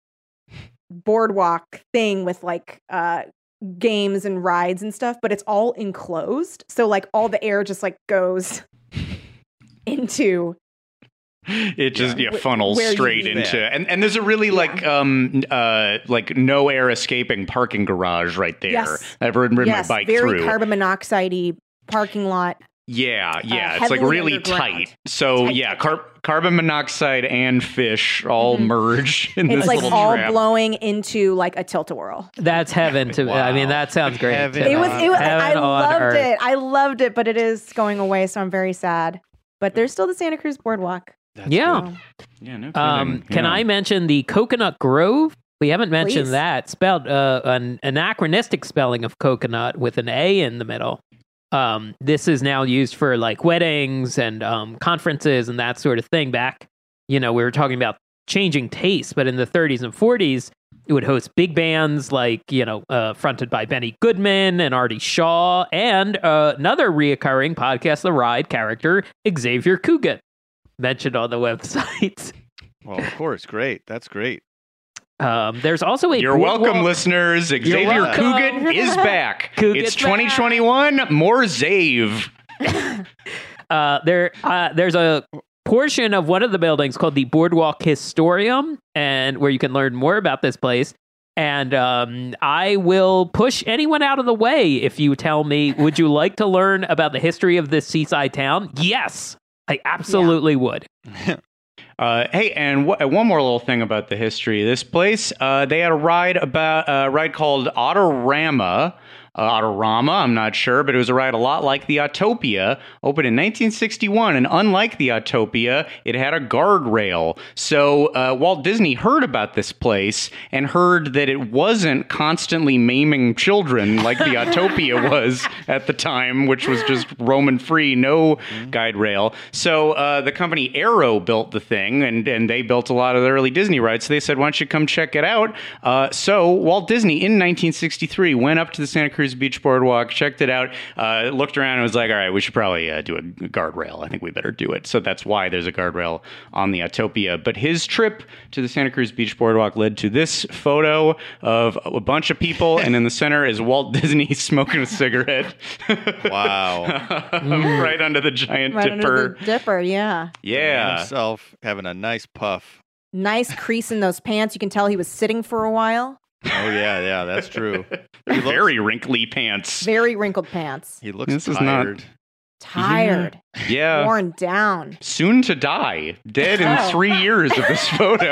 boardwalk thing with like uh games and rides and stuff, but it's all enclosed, so like all the air just like goes into it just yeah, yeah funnels where straight you, into yeah. and and there's a really yeah. like um uh like no air escaping parking garage right there. Yes. I've ridden yes, my bike very through. carbon monoxide-y parking lot. Yeah, yeah, uh, it's like heavily really underground. tight. So Tight, yeah, tight, car- carbon monoxide and fish all Mhm. merge in It's this like little all trap. blowing into like a tilt-a-whirl. That's heaven to me. I mean, Wow. that sounds great. Heaven too. It was. It was. Heaven I on loved earth. it. I loved it, but it is going away, so I'm very sad. But there's still the Santa Cruz Boardwalk. That's Yeah. good. Yeah, no kidding. Um, can yeah. I mention the Coconut Grove? We haven't mentioned Please. that. Spelled uh, an anachronistic spelling of coconut with an A in the middle. Um, this is now used for like weddings and um, conferences and that sort of thing. Back, you know, we were talking about changing tastes, but in the thirties and forties, it would host big bands like, you know, uh, fronted by Benny Goodman and Artie Shaw, and uh, another reoccurring Podcast The Ride character, Xavier Cugat, mentioned on the website. Well, of course, great. That's great. Um, there's also a You're welcome, boardwalk- listeners. Xavier welcome. Coogan is back. Cougat's It's twenty twenty-one. More Zave. Uh, there, uh, there's a portion of one of the buildings called the Boardwalk Historium, and where you can learn more about this place. And um, I will push anyone out of the way if you tell me, would you like to learn about the history of this seaside town? Yes, I absolutely would. Uh, hey, and w- one more little thing about the history of this place. Uh, they had a ride about a ride called Autorama. Uh, Autorama, I'm not sure, but it was a ride a lot like the Autopia, opened in nineteen sixty-one, and unlike the Autopia, it had a guardrail. So uh, Walt Disney heard about this place and heard that it wasn't constantly maiming children like the Autopia was at the time, which was just roaming free, no mm-hmm. guide rail. So uh, the company Arrow built the thing, and, and they built a lot of the early Disney rides, so they said, why don't you come check it out? Uh, so Walt Disney, in nineteen sixty-three, went up to the Santa Cruz Beach Boardwalk, checked it out, uh, looked around and was like, all right, we should probably uh, do a guardrail. I think we better do it. So that's why there's a guardrail on the Autopia. But his trip to the Santa Cruz Beach Boardwalk led to this photo of a bunch of people, and in the center is Walt Disney smoking a cigarette. Wow. Right under the giant Right dipper. under the dipper, yeah. Yeah. Himself having a nice puff. Nice crease in those pants. You can tell he was sitting for a while. Oh, yeah, yeah, that's true. Very wrinkly pants. Very wrinkled pants. He looks This is tired. not- tired, Yeah. worn down. Soon to die. Dead in Oh. three years of this photo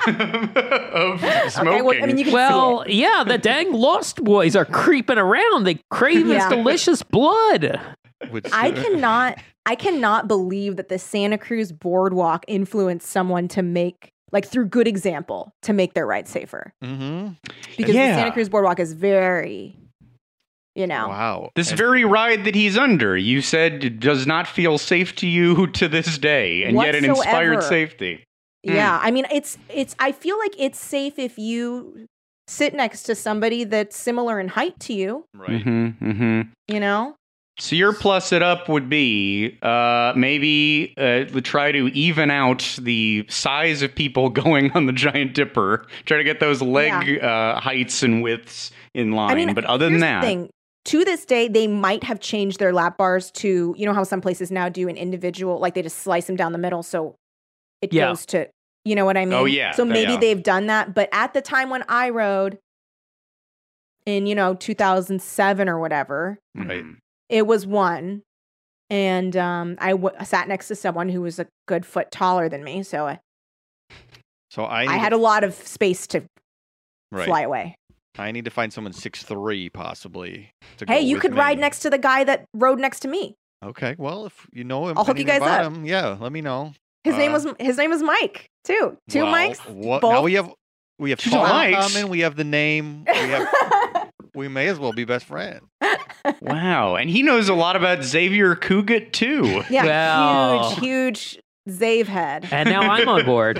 of smoking. Okay, well, I mean, you can Well, see it. yeah, the dang Lost Boys are creeping around. They crave this Yeah. delicious blood. Which, I cannot, I cannot believe that the Santa Cruz boardwalk influenced someone to make, like through good example, to make their ride safer. Mm-hmm. Because Yeah. the Santa Cruz boardwalk is very, you know. Wow. This And- very ride that he's under, you said it does not feel safe to you to this day, and yet it inspired Whatsoever. safety. Yeah, I mean, it's it's. I feel like it's safe if you sit next to somebody that's similar in height to you. Right. Mm-hmm, mm-hmm. You know. So your plus it up would be uh, maybe uh, try to even out the size of people going on the Giant Dipper. Try to get those leg uh, heights and widths in line. I mean, but other than here's that, the thing. To this day, they might have changed their lap bars to, you know, how some places now do an individual, like they just slice them down the middle, so it Yeah. goes to, you know what I mean? Oh, yeah. So maybe Yeah. they've done that, but at the time when I rode in, you know, two thousand seven or whatever, Right. Mhm. it was one. And um, I w- sat next to someone who was a good foot taller than me, so I, So I, I need had to- a lot of space to right. fly away. I need to find someone six three possibly. To Hey, go you with could me. ride next to the guy that rode next to me. Okay, well, if you know him, I'll hook you anything guys about up. him, yeah, let me know. His name Uh, was his name was Mike too. Two well, Mikes. What, both. now we have we have Two Paul Mikes? common. We have the name. We have. We may as well be best friends. Wow, and he knows a lot about Xavier Cugat too. Yeah, Well. huge, huge Zave head. And now I'm on board.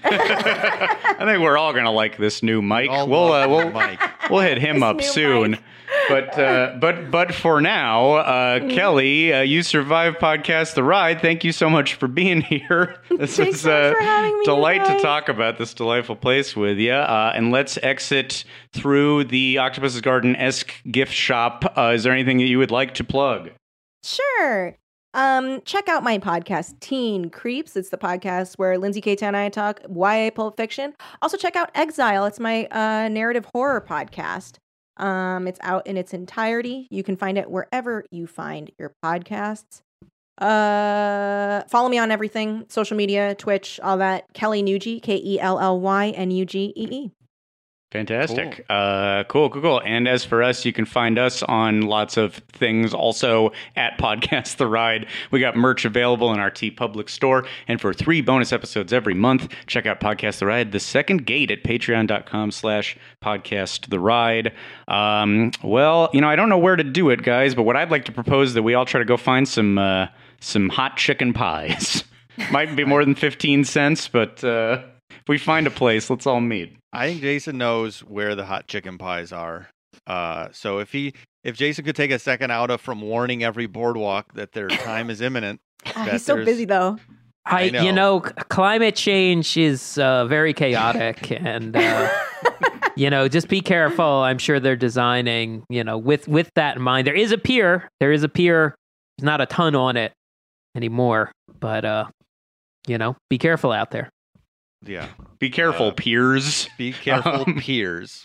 I think we're all gonna like this new Mike. All We'll uh, love we'll Mike. we'll hit him This up new soon. Mike. But uh, but but for now, uh, Mm-hmm. Kelly, uh, you survived podcast the ride. Thank you so much for being here. This Thanks is so much a for having me, delight to guys. talk about this delightful place with you. Uh, and let's exit through the Octopus's Garden-esque gift shop. Uh, is there anything that you would like to plug? Sure. Um, check out my podcast, Teen Creeps. It's the podcast where Lindsay K. and I talk Y A Pulp Fiction. Also, check out Exile. It's my uh, narrative horror podcast. Um, it's out in its entirety. You can find it wherever you find your podcasts. Uh, follow me on everything, social media, Twitch, all that. Kelly Nugie, K E L L Y N U G E E. Fantastic. Cool. Uh, cool, cool, cool. And as for us, you can find us on lots of things also at Podcast The Ride. We got merch available in our TeePublic store. And for three bonus episodes every month, check out Podcast The Ride, The Second Gate at patreon.com slash podcast the ride. Um, well, you know, I don't know where to do it, guys, but what I'd like to propose that we all try to go find some, uh, some hot chicken pies. Might be more than fifteen cents, but uh, if we find a place, let's all meet. I think Jason knows where the hot chicken pies are. Uh, so if he, if Jason could take a second out of from warning every boardwalk that their time is imminent. Ah, that he's so there's- busy, though. I, I you know. know, c- climate change is uh, very chaotic, and uh, you know, just be careful. I'm sure they're designing, you know, with with that in mind. There is a pier. There is a pier. There's not a ton on it anymore, but uh, you know, be careful out there. Yeah. Be careful, Uh, peers. Be careful, Um, peers.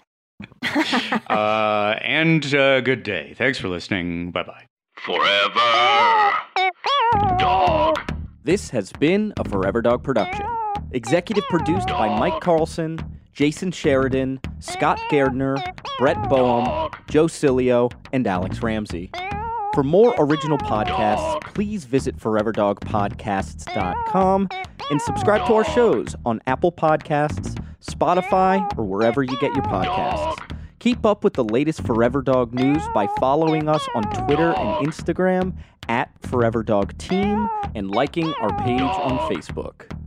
uh, and uh, good day. Thanks for listening. Bye bye. Forever. Dog. This has been a Forever Dog production. Executive produced by Mike Carlson, Jason Sheridan, Scott Gardner, Brett Boehm, Joe Cilio, and Alex Ramsey. For more original podcasts, please visit forever dog podcasts dot com and subscribe to our shows on Apple Podcasts, Spotify, or wherever you get your podcasts. Keep up with the latest Forever Dog news by following us on Twitter and Instagram at Forever Dog Team and liking our page on Facebook.